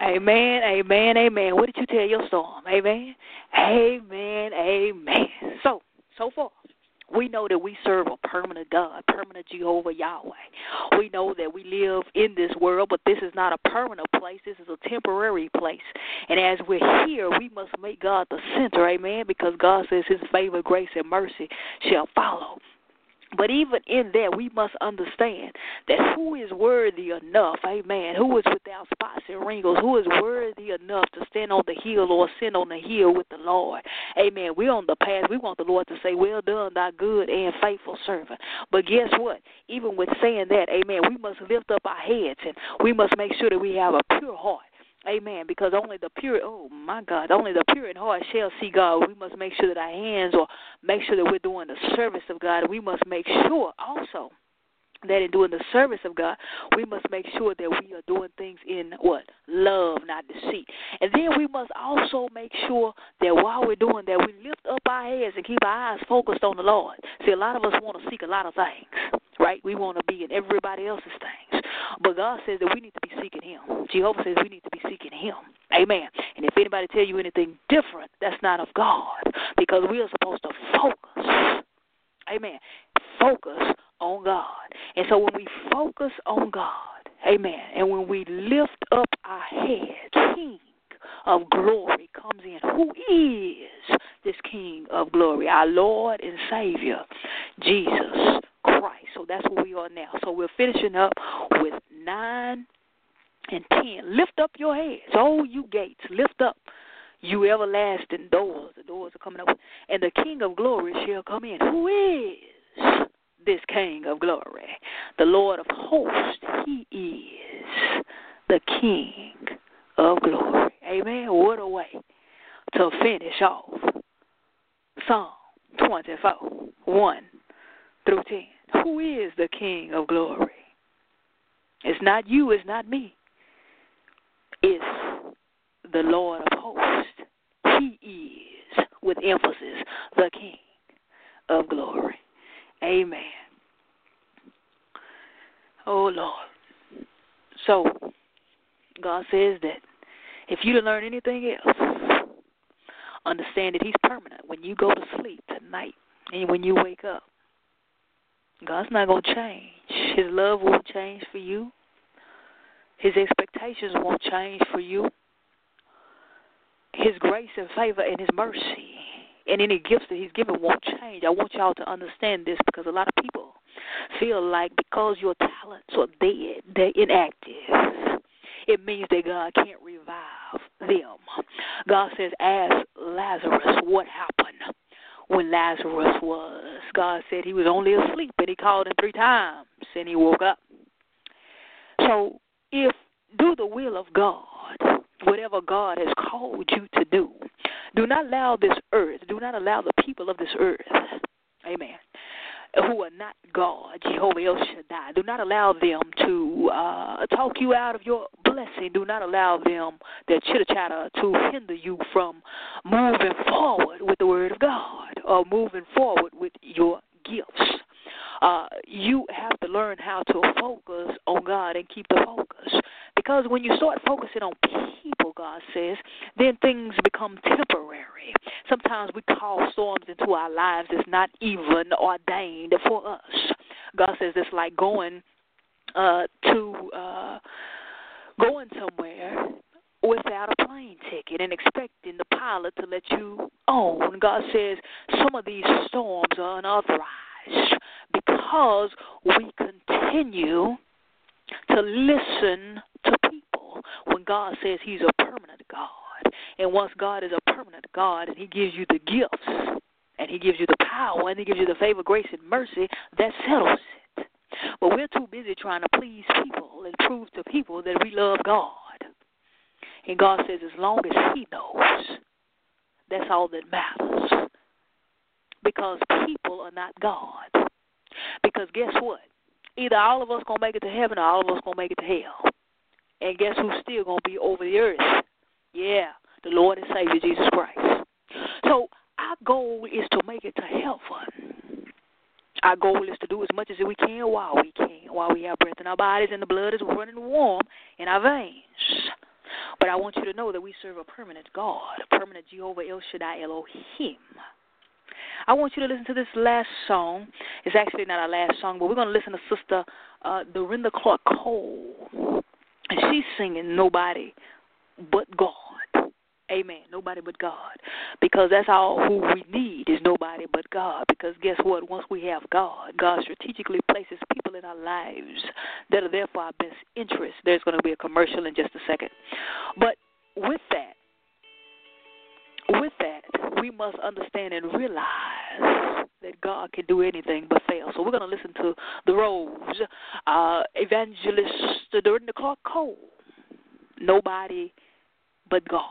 Amen, amen, amen. What did you tell your storm? Amen, amen, amen. So far, we know that we serve a permanent God, permanent Jehovah Yahweh. We know that we live in this world, but this is not a permanent place. This is a temporary place. And as we're here, we must make God the center, amen, because God says his favor, grace, and mercy shall follow. But even in that, we must understand that who is worthy enough, amen, who is without spots and wrinkles, who is worthy enough to stand on the hill or sit on the hill with the Lord. Amen. We're on the path. We want the Lord to say, well done, thy good and faithful servant. But guess what? Even with saying that, amen, we must lift up our heads and we must make sure that we have a pure heart. Amen. Because only the pure, only the pure in heart shall see God. We must make sure that our hands or make sure that we're doing the service of God. We must make sure also that in doing the service of God, we must make sure that we are doing things in what? Love, not deceit. And then we must also make sure that while we're doing that, we lift up our heads and keep our eyes focused on the Lord. See, a lot of us want to seek a lot of things, right? We want to be in everybody else's things. But God says that we need to be seeking him. Jehovah says we need to be seeking him. Amen. And if anybody tell you anything different, that's not of God, because we are supposed to focus. Amen. Focus on God. And so when we focus on God, amen, and when we lift up our head, King of glory comes in. Who is this King of glory? Our Lord and Savior, Jesus Christ. So that's where we are now. So we're finishing up with 9 and 10. Lift up your heads, oh you gates. Lift up, you everlasting doors. The doors are coming up. And the King of glory shall come in. Who is this King of glory? The Lord of hosts. He is the King of glory. Amen. What a way to finish off Psalm 24, 1 through 10. Who is the King of glory? It's not you, it's not me. It's the Lord of hosts. He is, with emphasis, the King of glory. Amen. Oh, Lord. So, God says that if you to learn anything else, understand that he's permanent. When you go to sleep tonight and when you wake up, God's not going to change. His love won't change for you. His expectations won't change for you. His grace and favor and his mercy and any gifts that he's given won't change. I want y'all to understand this, because a lot of people feel like because your talents are dead, they're inactive, it means that God can't revive them. God says, ask Lazarus what happened when Lazarus was. God said he was only asleep, and he called him 3 times, and he woke up. So if do the will of God, whatever God has called you to do, do not allow this earth, do not allow the people of this earth, amen, who are not God, Jehovah El Shaddai, do not allow them to talk you out of your blessing. Do not allow them, their chitter-chatter, to hinder you from moving forward with the word of God or moving forward with your gifts. You have to learn how to focus on God and keep the focus. Because when you start focusing on people, God says, then things become temporary. Sometimes we call storms into our lives that's not even ordained for us. God says it's like going somewhere without a plane ticket and expecting the pilot to let you on. God says some of these storms are unauthorized because we continue to listen to people when God says he's a permanent God. And once God is a permanent God and he gives you the gifts and he gives you the power and he gives you the favor, grace, and mercy, that settles it. But we're too busy trying to please people and prove to people that we love God. And God says as long as he knows, that's all that matters. Because people are not God. Because guess what? Either all of us going to make it to heaven or all of us going to make it to hell. And guess who's still going to be over the earth? Yeah, the Lord and Savior, Jesus Christ. So our goal is to make it to heaven. Our goal is to do as much as we can while we have breath in our bodies and the blood is running warm in our veins. But I want you to know that we serve a permanent God, a permanent Jehovah El Shaddai Elohim. I want you to listen to this last song. It's actually not our last song, but we're going to listen to Sister Dorinda Clark Cole. And she's singing Nobody But God. Amen. Nobody but God. Because that's all who we need is nobody but God. Because guess what? Once we have God, God strategically places people in our lives that are there for our best interest. There's going to be a commercial in just a second. But with that, we must understand and realize that God can do anything but fail. So we're going to listen to the Rose, Evangelist Dorinda Clark Cole. Nobody but God.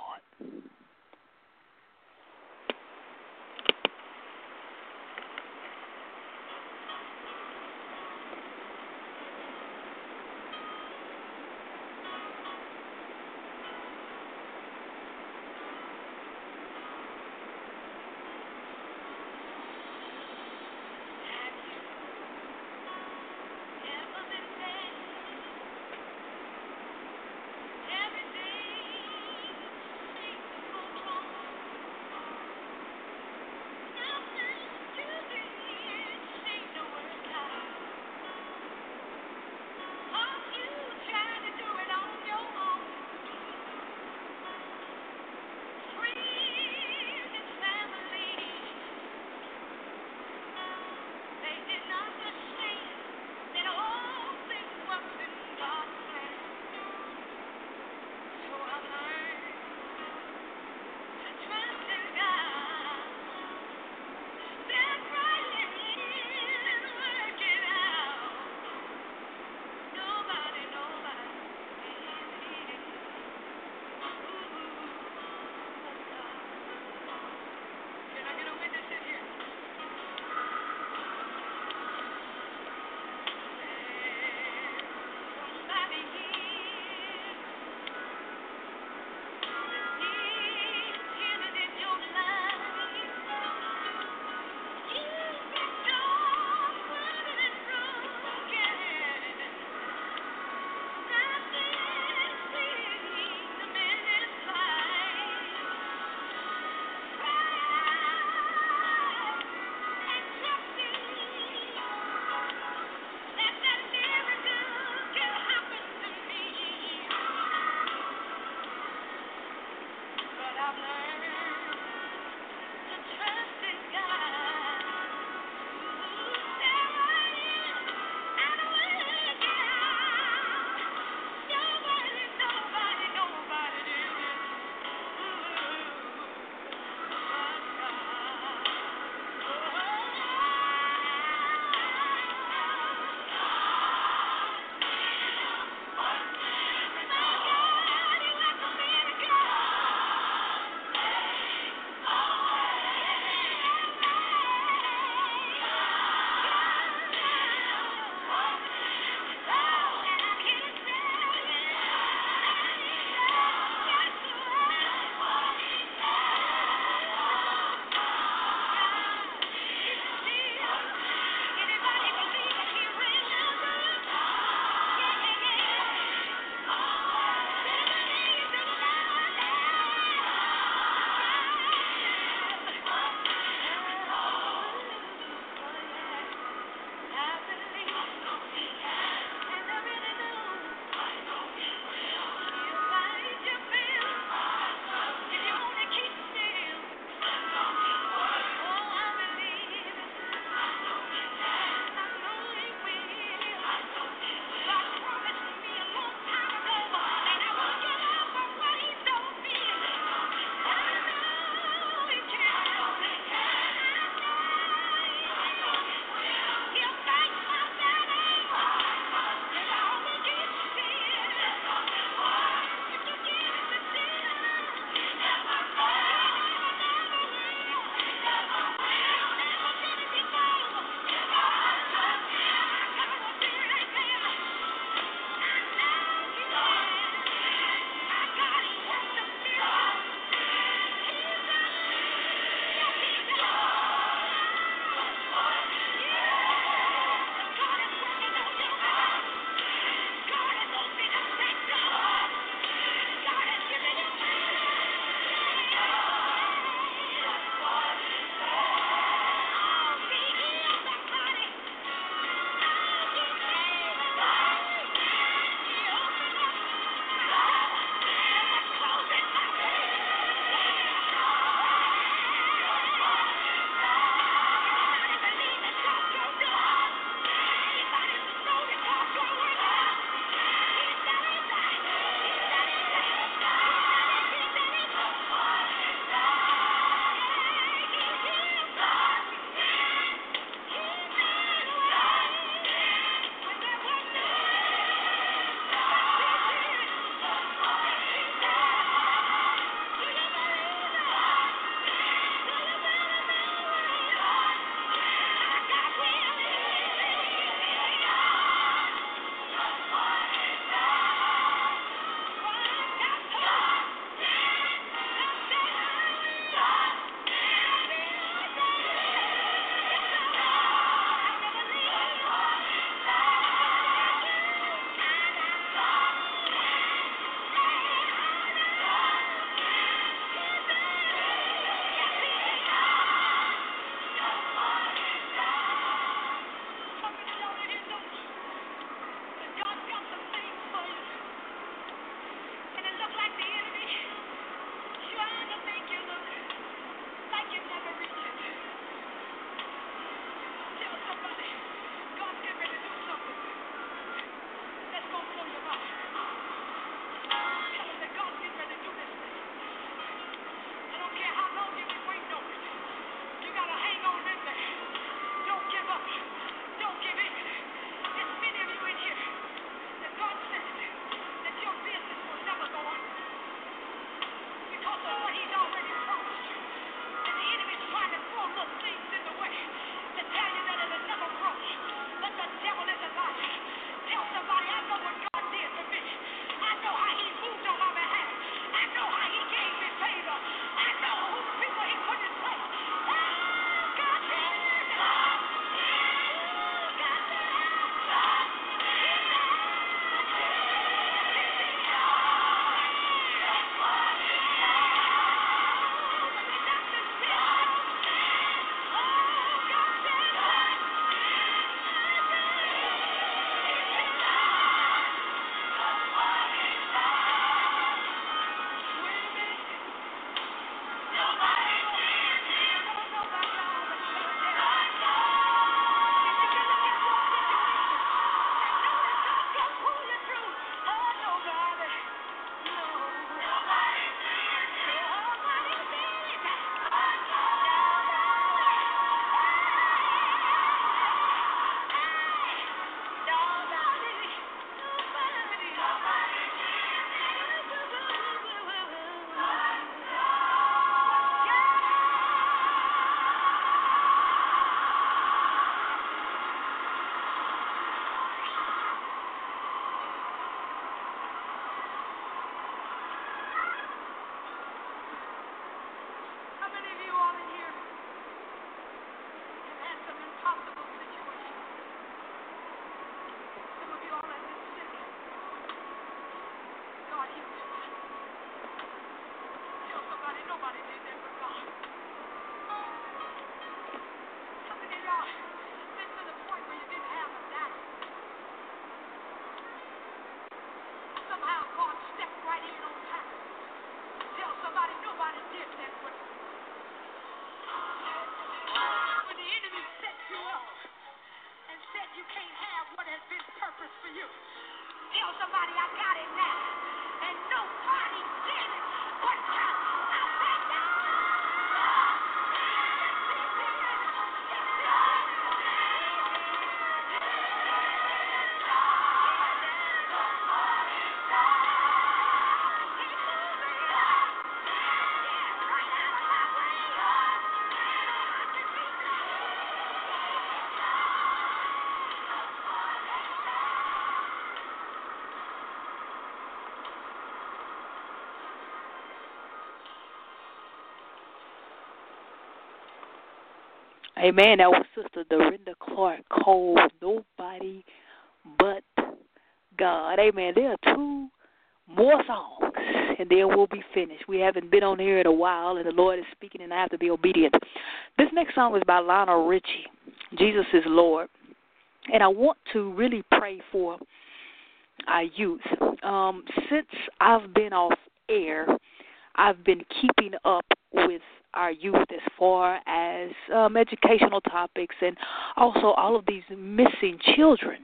Amen. That was Sister Dorinda Clark Cole, Nobody But God. Amen. There are 2 more songs, and then we'll be finished. We haven't been on here in a while, and the Lord is speaking, and I have to be obedient. This next song is by Lionel Richie, Jesus is Lord. And I want to really pray for our youth. Since I've been off air, I've been keeping up with our youth as far as educational topics and also all of these missing children.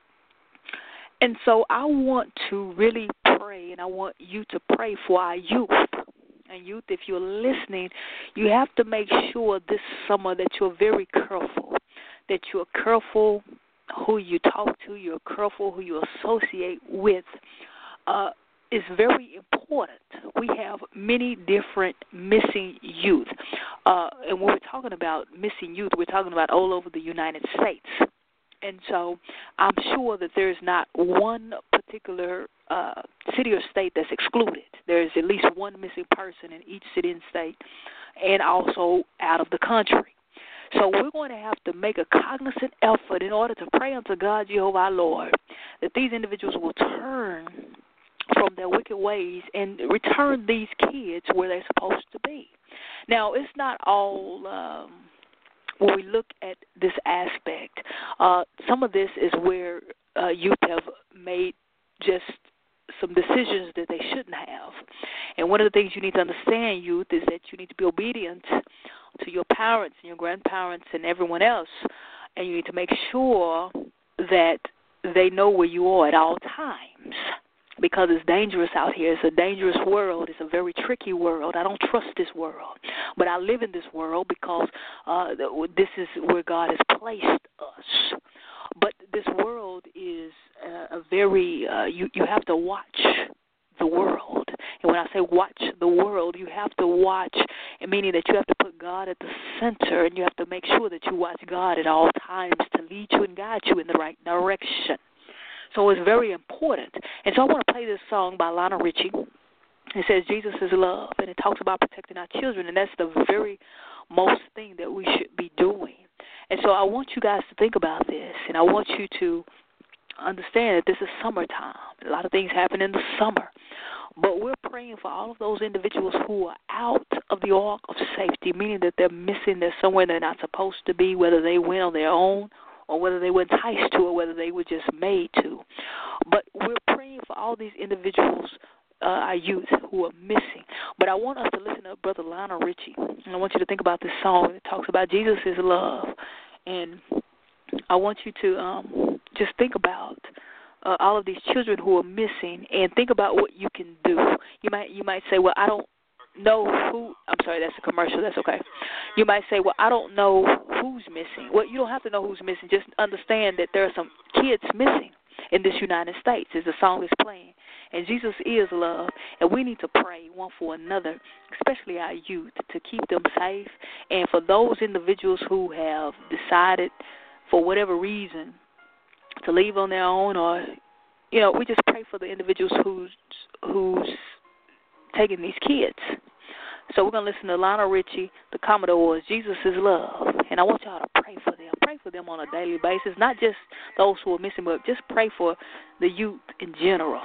And so I want to really pray, and I want you to pray for our youth. And youth, if you're listening, you have to make sure this summer that you're very careful, that you're careful who you talk to, you're careful who you associate with. Is very important. We have many different missing youth. And when we're talking about missing youth, we're talking about all over the United States. And so I'm sure that there's not one particular city or state that's excluded. There's at least one missing person in each city and state, and also out of the country. So we're going to have to make a cognizant effort in order to pray unto God, Jehovah our Lord, that these individuals will turn from their wicked ways and return these kids where they're supposed to be. Now, it's not all when we look at this aspect. Some of this is where youth have made just some decisions that they shouldn't have. And one of the things you need to understand, youth, is that you need to be obedient to your parents and your grandparents and everyone else, and you need to make sure that they know where you are at all times, because it's dangerous out here. It's a dangerous world. It's a very tricky world. I don't trust this world, but I live in this world because this is where God has placed us. But this world is a very, you have to watch the world. And when I say watch the world, you have to watch, meaning that you have to put God at the center, and you have to make sure that you watch God at all times to lead you and guide you in the right direction. So it's very important. And so I want to play this song by Lionel Richie. It says, Jesus is love, and it talks about protecting our children, and that's the very most thing that we should be doing. And so I want you guys to think about this, and I want you to understand that this is summertime. A lot of things happen in the summer. But we're praying for all of those individuals who are out of the ark of safety, meaning that they're missing, they're somewhere they're not supposed to be, whether they went on their own or whether they were enticed to, or whether they were just made to. But we're praying for all these individuals, our youth, who are missing. But I want us to listen to Brother Lionel Richie, and I want you to think about this song. It talks about Jesus is love, and I want you to just think about all of these children who are missing, and think about what you can do. You might say, well, I don't know who. I'm sorry, that's a commercial. That's okay. You might say, well, I don't know who's missing. Well, you don't have to know who's missing. Just understand that there are some kids missing in this United States as the song is playing. And Jesus is love, and we need to pray one for another, especially our youth, to keep them safe. And for those individuals who have decided, for whatever reason, to leave on their own, or, we just pray for the individuals who's taking these kids. So we're going to listen to Lionel Richie, the Commodores, Jesus is love. And I want y'all to pray for them. Pray for them on a daily basis, not just those who are missing, but just pray for the youth in general.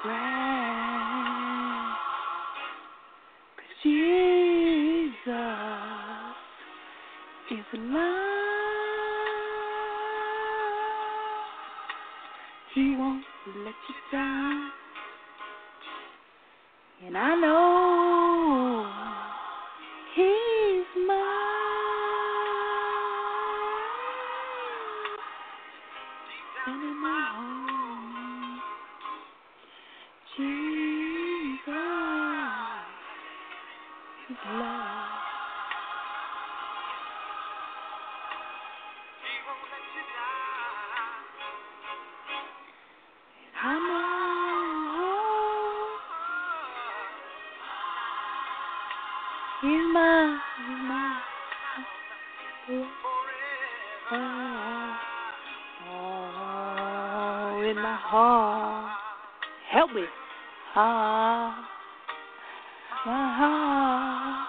friend. 'Cause Jesus is love. He won't let you down. And I know He's mine. And in my home, Jesus is love. He won't let you down. I know He's mine. He's mine. Oh, in my heart. Help me. Ah, my heart.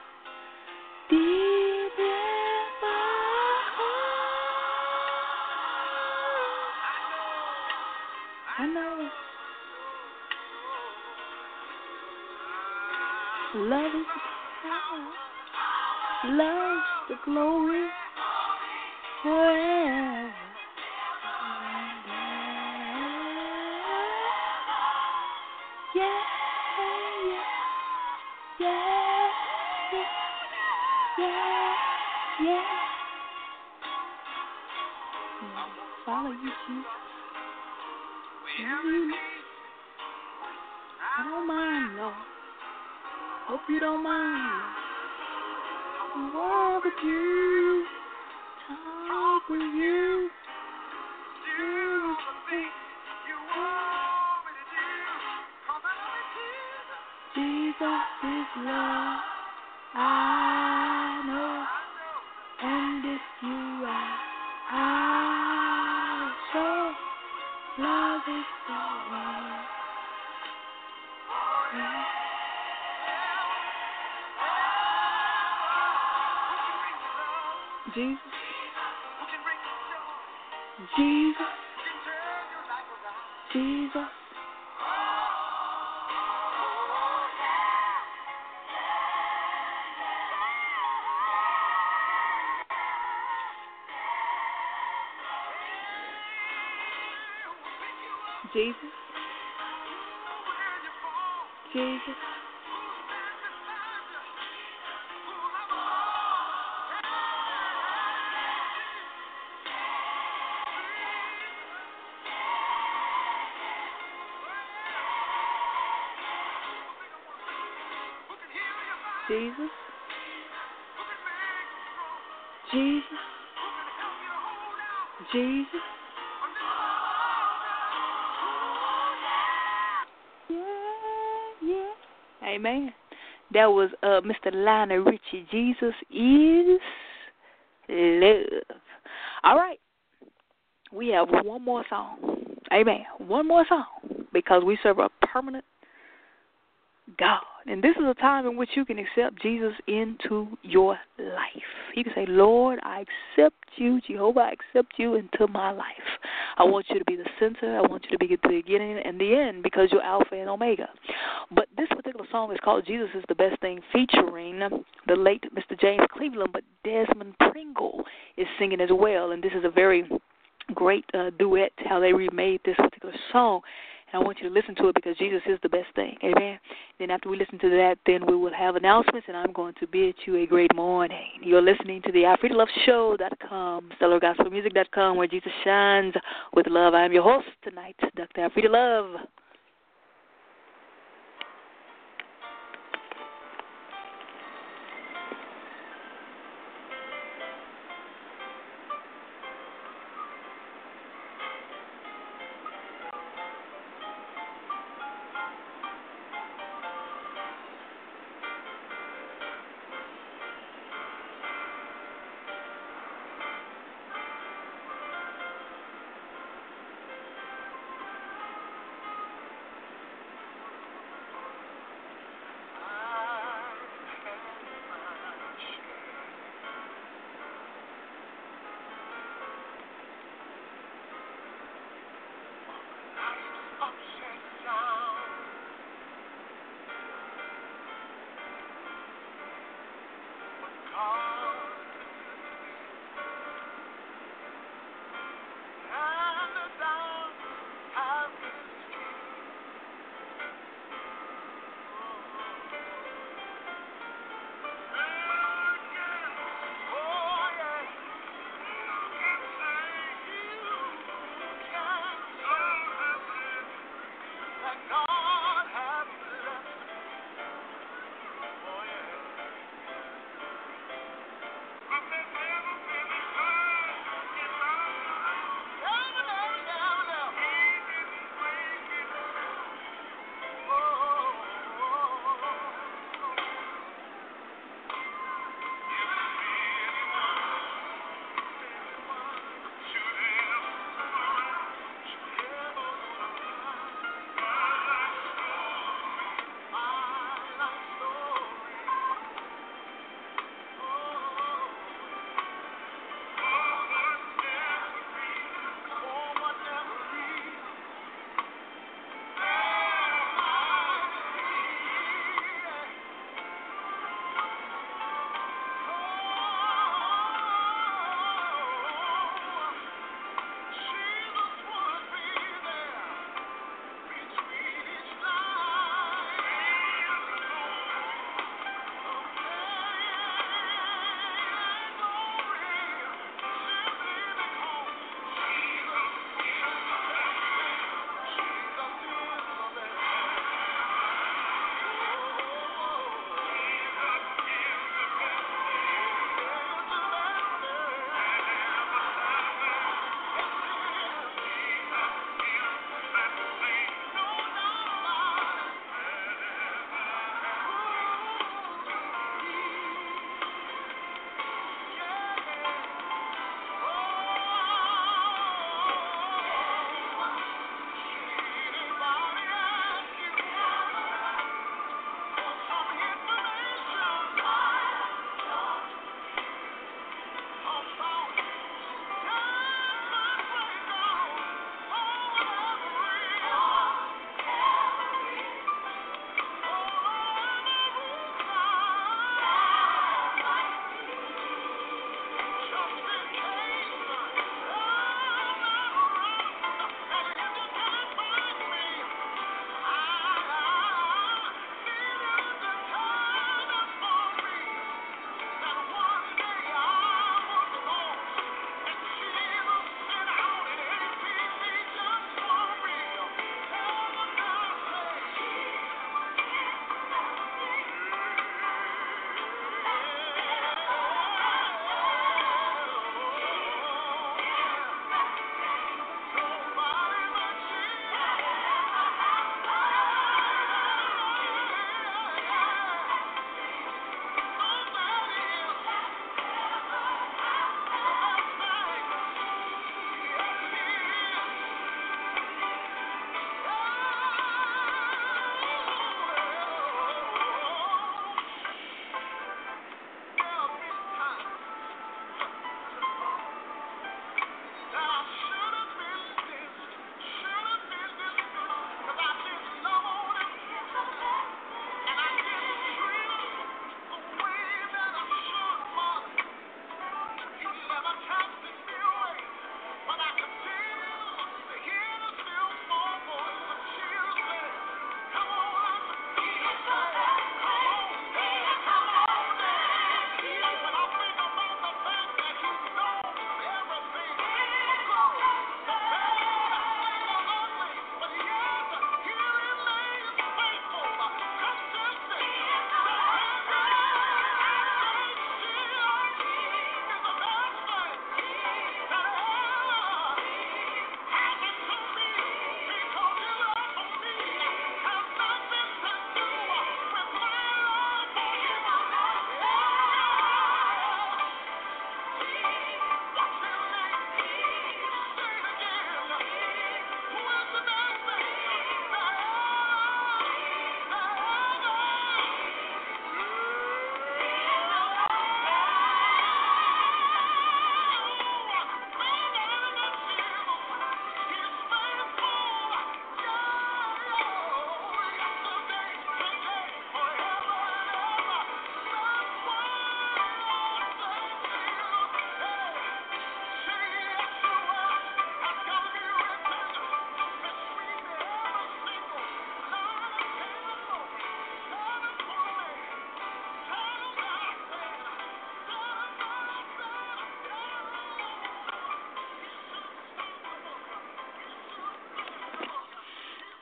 Deep in my heart. I know. Love is the power. Love's the glory. Forever. Yeah, yeah, yeah, yeah. Follow you, Jesus. I don't mind, Lord. Hope you don't mind. Walk with you, talk with you, do the things you want me to do. 'Cause I love Jesus. Jesus is love. I know, and if you are, I show love is the one. Jesus, Jesus, Jesus. Jesus, Jesus. Jesus, Jesus, Jesus. Yeah, yeah. Amen. That was Mr. Lionel Richie. Jesus is love. All right. We have one more song. Amen. One more song because we serve a permanent God. And this is a time in which you can accept Jesus into your life. You can say, Lord, I accept you. Jehovah, I accept you into my life. I want you to be the center. I want you to be the beginning and the end because you're Alpha and Omega. But this particular song is called Jesus is the Best Thing, featuring the late Mr. James Cleveland, but Desmond Pringle is singing as well. And this is a very great duet, how they remade this particular song. And I want you to listen to it because Jesus is the best thing. Amen. Then after we listen to that, then we will have announcements, and I'm going to bid you a great morning. You're listening to the AfridaLoveShow.com, StellarGospelMusic.com, where Jesus shines with love. I am your host tonight, Dr. Afrida Love.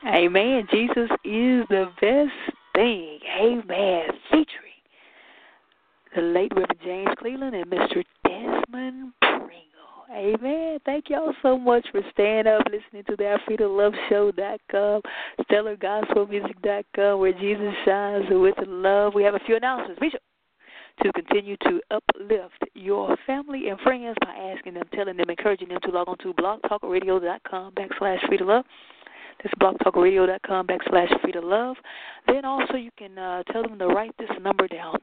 Amen. Jesus is the best thing. Amen. Featuring the late Reverend James Cleveland and Mr. Desmond Pringle. Amen. Thank y'all so much for staying up, listening to the AfridaLoveShow.com, StellarGospelMusic.com, where Jesus shines with love. We have a few announcements. Be sure to continue to uplift your family and friends by asking them, telling them, encouraging them to log on to blogtalkradio.com/freedomlove. That's blogtalkradio.com/freedomlove. Then also you can tell them to write this number down,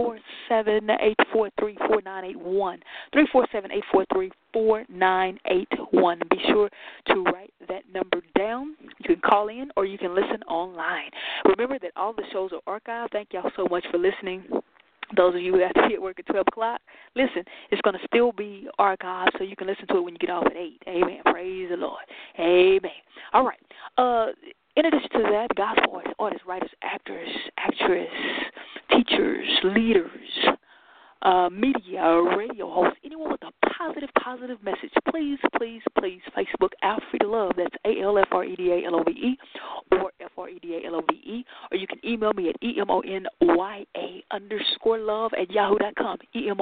347-843-4981, 347-843-4981. Be sure to write that number down. You can call in or you can listen online. Remember that all the shows are archived. Thank y'all so much for listening. Those of you who have to be at work at 12 o'clock, listen, it's going to still be archived, so you can listen to it when you get off at 8. Amen. Praise the Lord. Amen. All right. In addition to that, gospel artists, writers, actors, actress, teachers, leaders, media, radio hosts, anyone with a positive message, please Facebook Alfreda Love. That's ALFREDALOVE or FREDALOVE, or you can email me at EMONYA_love@yahoo.com,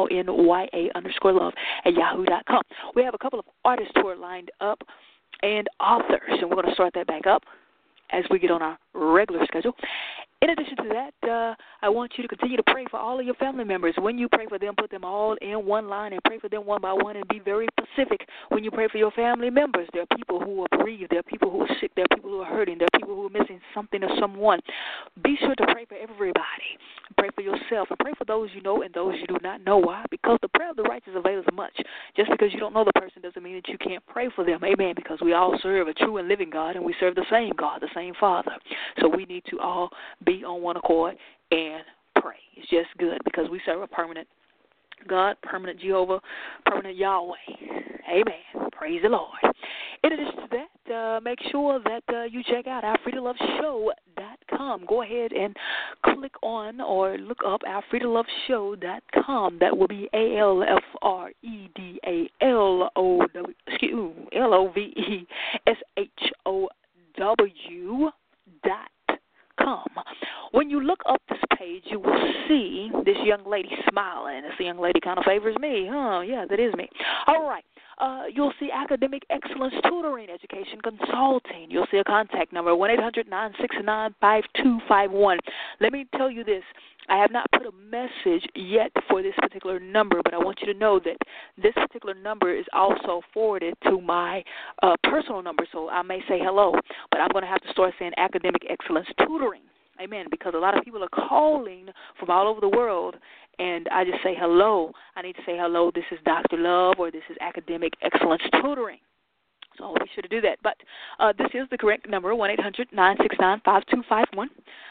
EMONYA_love@yahoo.com. We have a couple of artists who are lined up and authors, and we're going to start that back up as we get on our regular schedule. In addition to that, I want you to continue to pray for all of your family members. When you pray for them, put them all in one line and pray for them one by one, and be very specific when you pray for your family members. There are people who are bereaved. There are people who are sick. There are people who are hurting. There are people who are missing something or someone. Be sure to pray for everybody. Pray for yourself and pray for those you know and those you do not know. Why? Because the prayer of the righteous avails much. Just because you don't know the person doesn't mean that you can't pray for them. Amen. Because we all serve a true and living God, and we serve the same God, the same Father. So we need to all be on one accord and pray. It's just good because we serve a permanent God, permanent Jehovah, permanent Yahweh. Amen. Praise the Lord. In addition to that, make sure that you check out AfridaLoveShow.com. Go ahead and click on or look up AfridaLoveShow.com. That will be ALFREDALOVESHOW.com. When you look up this page, you will see this young lady smiling. This young lady kind of favors me. Yeah, that is me. All right. You'll see academic excellence tutoring, education consulting. You'll see a contact number, 1-800-969-5251. Let me tell you this. I have not put a message yet for this particular number, but I want you to know that this particular number is also forwarded to my personal number, so I may say hello, but I'm going to have to start saying academic excellence tutoring. Amen, because a lot of people are calling from all over the world, and I just say hello. I need to say hello, this is Dr. Love, or this is academic excellence tutoring. So I'll be sure to do that. But this is the correct number, 1-800-969-5251.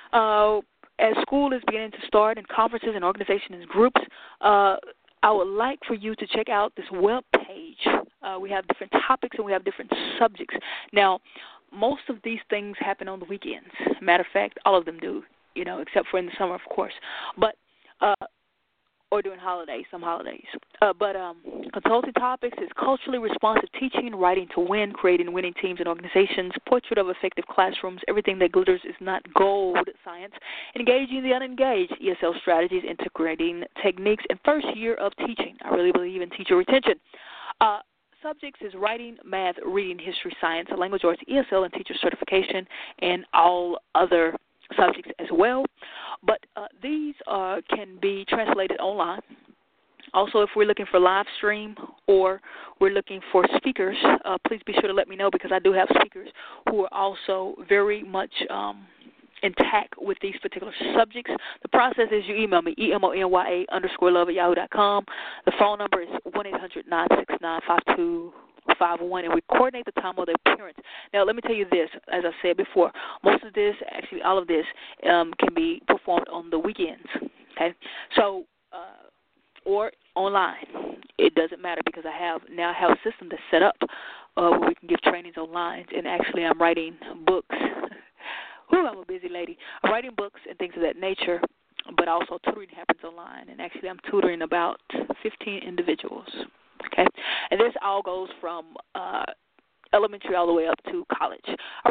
As school is beginning to start and conferences and organizations and groups, I would like for you to check out this web page. We have different topics and we have different subjects. Now, most of these things happen on the weekends. Matter of fact, all of them do, except for in the summer, of course. But or during holidays, some holidays. But consulting topics is culturally responsive teaching, writing to win, creating winning teams and organizations, portrait of effective classrooms, everything that glitters is not gold, science, engaging the unengaged, ESL strategies, integrating techniques, and first year of teaching. I really believe in teacher retention. Subjects is writing, math, reading, history, science, language arts, ESL, and teacher certification, and all other subjects as well. But these can be translated online. Also, if we're looking for live stream or we're looking for speakers, please be sure to let me know, because I do have speakers who are also very much intact with these particular subjects. The process is you email me, EMONYA_love@yahoo.com. The phone number is 1-800-969-5251, and we coordinate the time of the appearance. Now, let me tell you this, as I said before, most of this, actually all of this, can be performed on the weekends, okay? So, or online. It doesn't matter, because I now have a system that's set up where we can give trainings online, and actually I'm writing books. I'm a busy lady. I'm writing books and things of that nature, but also tutoring happens online, and actually I'm tutoring about 15 individuals, okay? And this all goes from elementary all the way up to college. All right,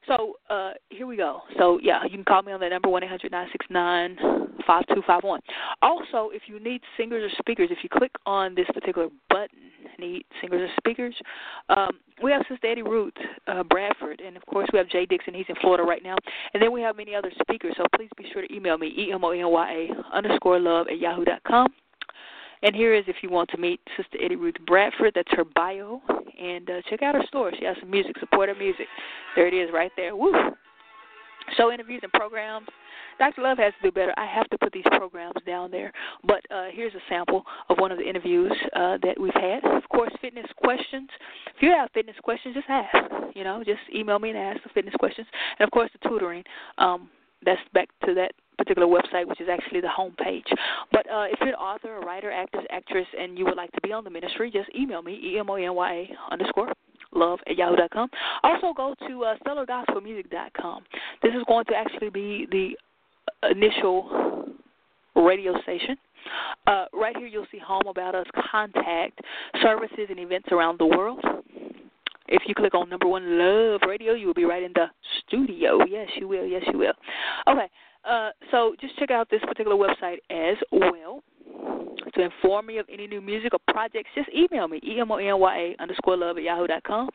So here we go. So, yeah, you can call me on that number, 1-800-969-5251. Also, if you need singers or speakers, if you click on this particular button, need singers or speakers, we have Sister Eddie Ruth, Bradford, and, of course, we have Jay Dixon. He's in Florida right now. And then we have many other speakers, so please be sure to email me, EMONYA_love@yahoo.com. And here is if you want to meet Sister Eddie Ruth Bradford. That's her bio. And check out her store. She has some music. Support her music. There it is right there. Woo! Show interviews and programs. Dr. Love has to do better. I have to put these programs down there. But here's a sample of one of the interviews that we've had. Of course, fitness questions. If you have fitness questions, just ask. You know, just email me and ask the fitness questions. And, of course, the tutoring. That's back to that particular website, which is actually the home page. But if you're an author, a writer, actress, and you would like to be on the ministry, just email me, EMONYA_love@yahoo.com. Also go to StellarGospelMusic.com. This is going to actually be the initial radio station. Right here you'll see Home, About Us, Contact, services and events around the world. If you click on number 1 Love Radio, you will be right in the studio. Yes, you will. Yes, you will. Okay, so just check out this particular website as well. To inform me of any new music or projects, just email me, EMONYA_love@yahoo.com.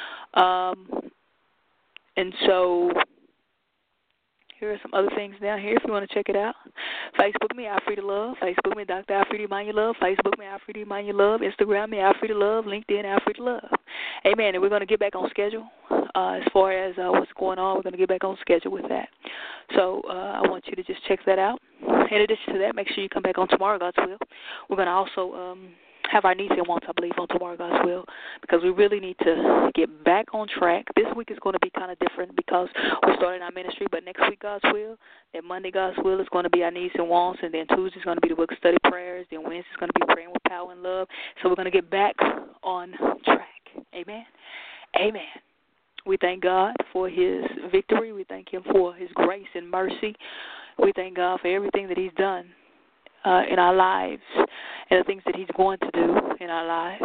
And so here are some other things down here if you want to check it out. Facebook me, Alfreda Love. Facebook me, Dr. Alfreda Emmanuel Love. Facebook me, Alfreda Emmanuel Love. Instagram me, Alfreda Love. LinkedIn, Alfreda Love. Amen. And we're going to get back on schedule as far as what's going on. We're going to get back on schedule with that. So I want you to just check that out. In addition to that, make sure you come back on tomorrow, God's will. We're going to also have our needs and wants, I believe, on tomorrow, God's will, because we really need to get back on track. This week is going to be kind of different because we're starting our ministry, but next week, God's will, then Monday, God's will, is going to be our needs and wants, and then Tuesday is going to be the book study prayers, then Wednesday is going to be praying with power and love. So we're going to get back on track. Amen? Amen. We thank God for his victory. We thank him for his grace and mercy. We thank God for everything that he's done in our lives and the things that he's going to do in our lives.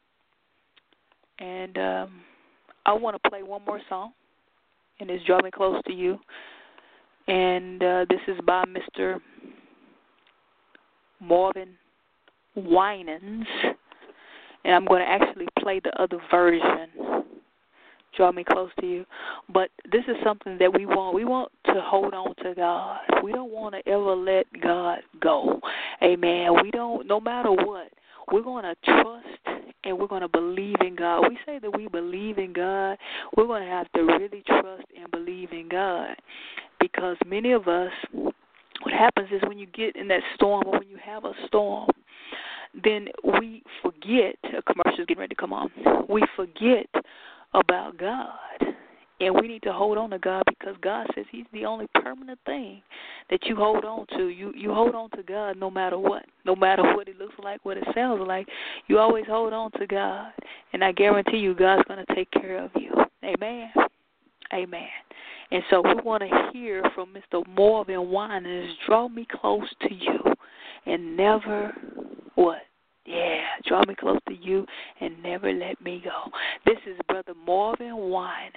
And I want to play one more song, and it's Draw Me Close to You. And this is by Mr. Marvin Winans. And I'm going to actually play the other version, Draw Me Close to You. But this is something that we want. We want to hold on to God. We don't want to ever let God go. Amen. We don't, no matter what, we're going to trust and we're going to believe in God. We say that we believe in God. We're going to have to really trust and believe in God, because many of us, what happens is when you get in that storm, or when you have a storm, then we forget. A commercial is getting ready to come on. We forget about God, and we need to hold on to God, because God says he's the only permanent thing that you hold on to. You hold on to God no matter what it looks like, what it sounds like. You always hold on to God, and I guarantee you God's going to take care of you. Amen. Amen. And so we want to hear from Mr. Marvin Winans, Draw Me Close to You, and never what? Yeah, draw me close to you and never let me go. This is Brother Marvin Winans.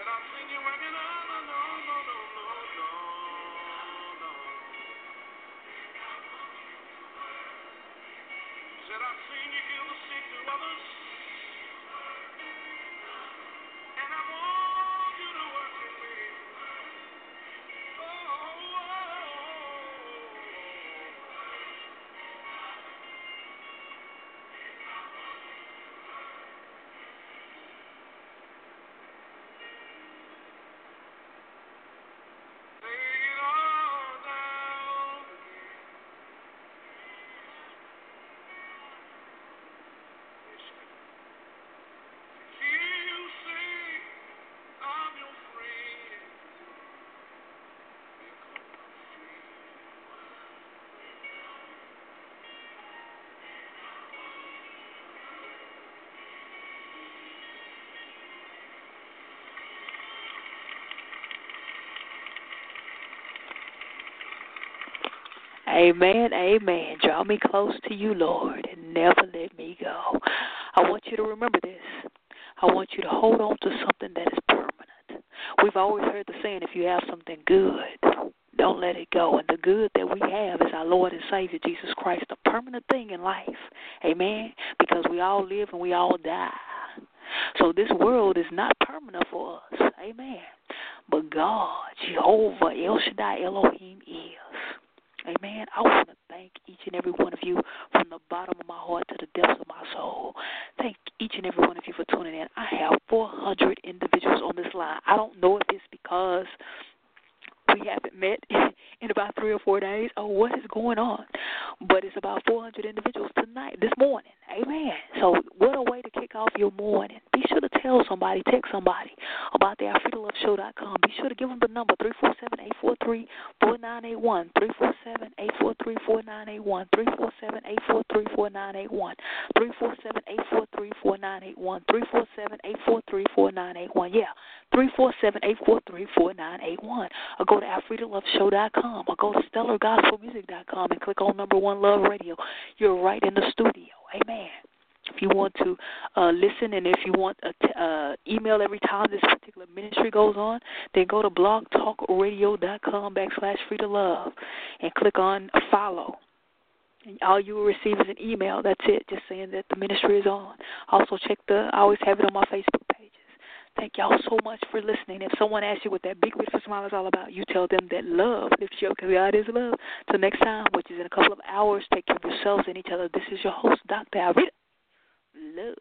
Amen, amen. Draw me close to you, Lord, and never let me go. I want you to remember this. I want you to hold on to something that is permanent. We've always heard the saying, if you have something good, don't let it go. And the good that we have is our Lord and Savior, Jesus Christ, a permanent thing in life. Amen? Because we all live and we all die. So this world is not permanent for us. Amen. But God, Jehovah, El Shaddai, Elohim is. Amen. I want to thank each and every one of you from the bottom of my heart to the depths of my soul. Thank each and every one of you for tuning in. I have 400 individuals on this line. I don't know if it's because we haven't met in about 3 or 4 days or what is going on, but it's about 400 individuals this morning. Amen. So what a way to kick off your morning. Be sure to tell somebody, text somebody about the AfridaLoveShow.com. Be sure to give them the number, 347-843-4981, 347-843-4981, 347-843-4981, 347-843-4981, 347-843-4981. Yeah, 347-843-4981. Or go to AfridaLoveShow.com or go to StellarGospelMusic.com and click on number 1 Love Radio. You're right in the studio. Amen. If you want to listen and if you want email every time this particular ministry goes on, then go to blogtalkradio.com/freedolove and click on follow. And all you will receive is an email. That's it, just saying that the ministry is on. Also check I always have it on my Facebook pages. Thank y'all so much for listening. If someone asks you what that big beautiful smile is all about, you tell them that love lifts you up because God is love. Till next time, which is in a couple of hours, take care of yourselves and each other. This is your host, Dr. Arita. Love.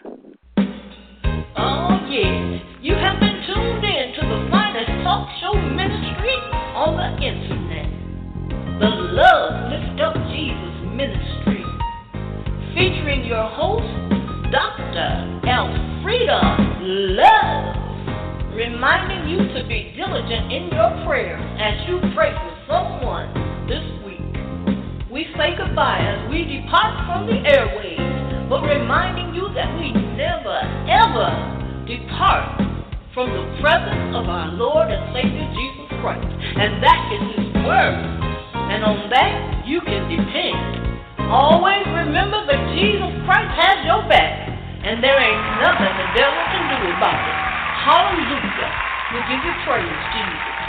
Oh, yeah. You have been tuned in to the finest talk show ministry on the internet. The Love Lift Up Jesus Ministry. Featuring your host, Dr. Elfrida Love. Reminding you to be diligent in your prayers as you pray for someone this week. We say goodbye as we depart from the airwaves, but reminding you that we never, ever depart from the presence of our Lord and Savior Jesus Christ. And that is His Word. And on that, you can depend. Always remember that Jesus Christ has your back. And there ain't nothing the devil can do about it. Hallelujah. We give you praise, Jesus.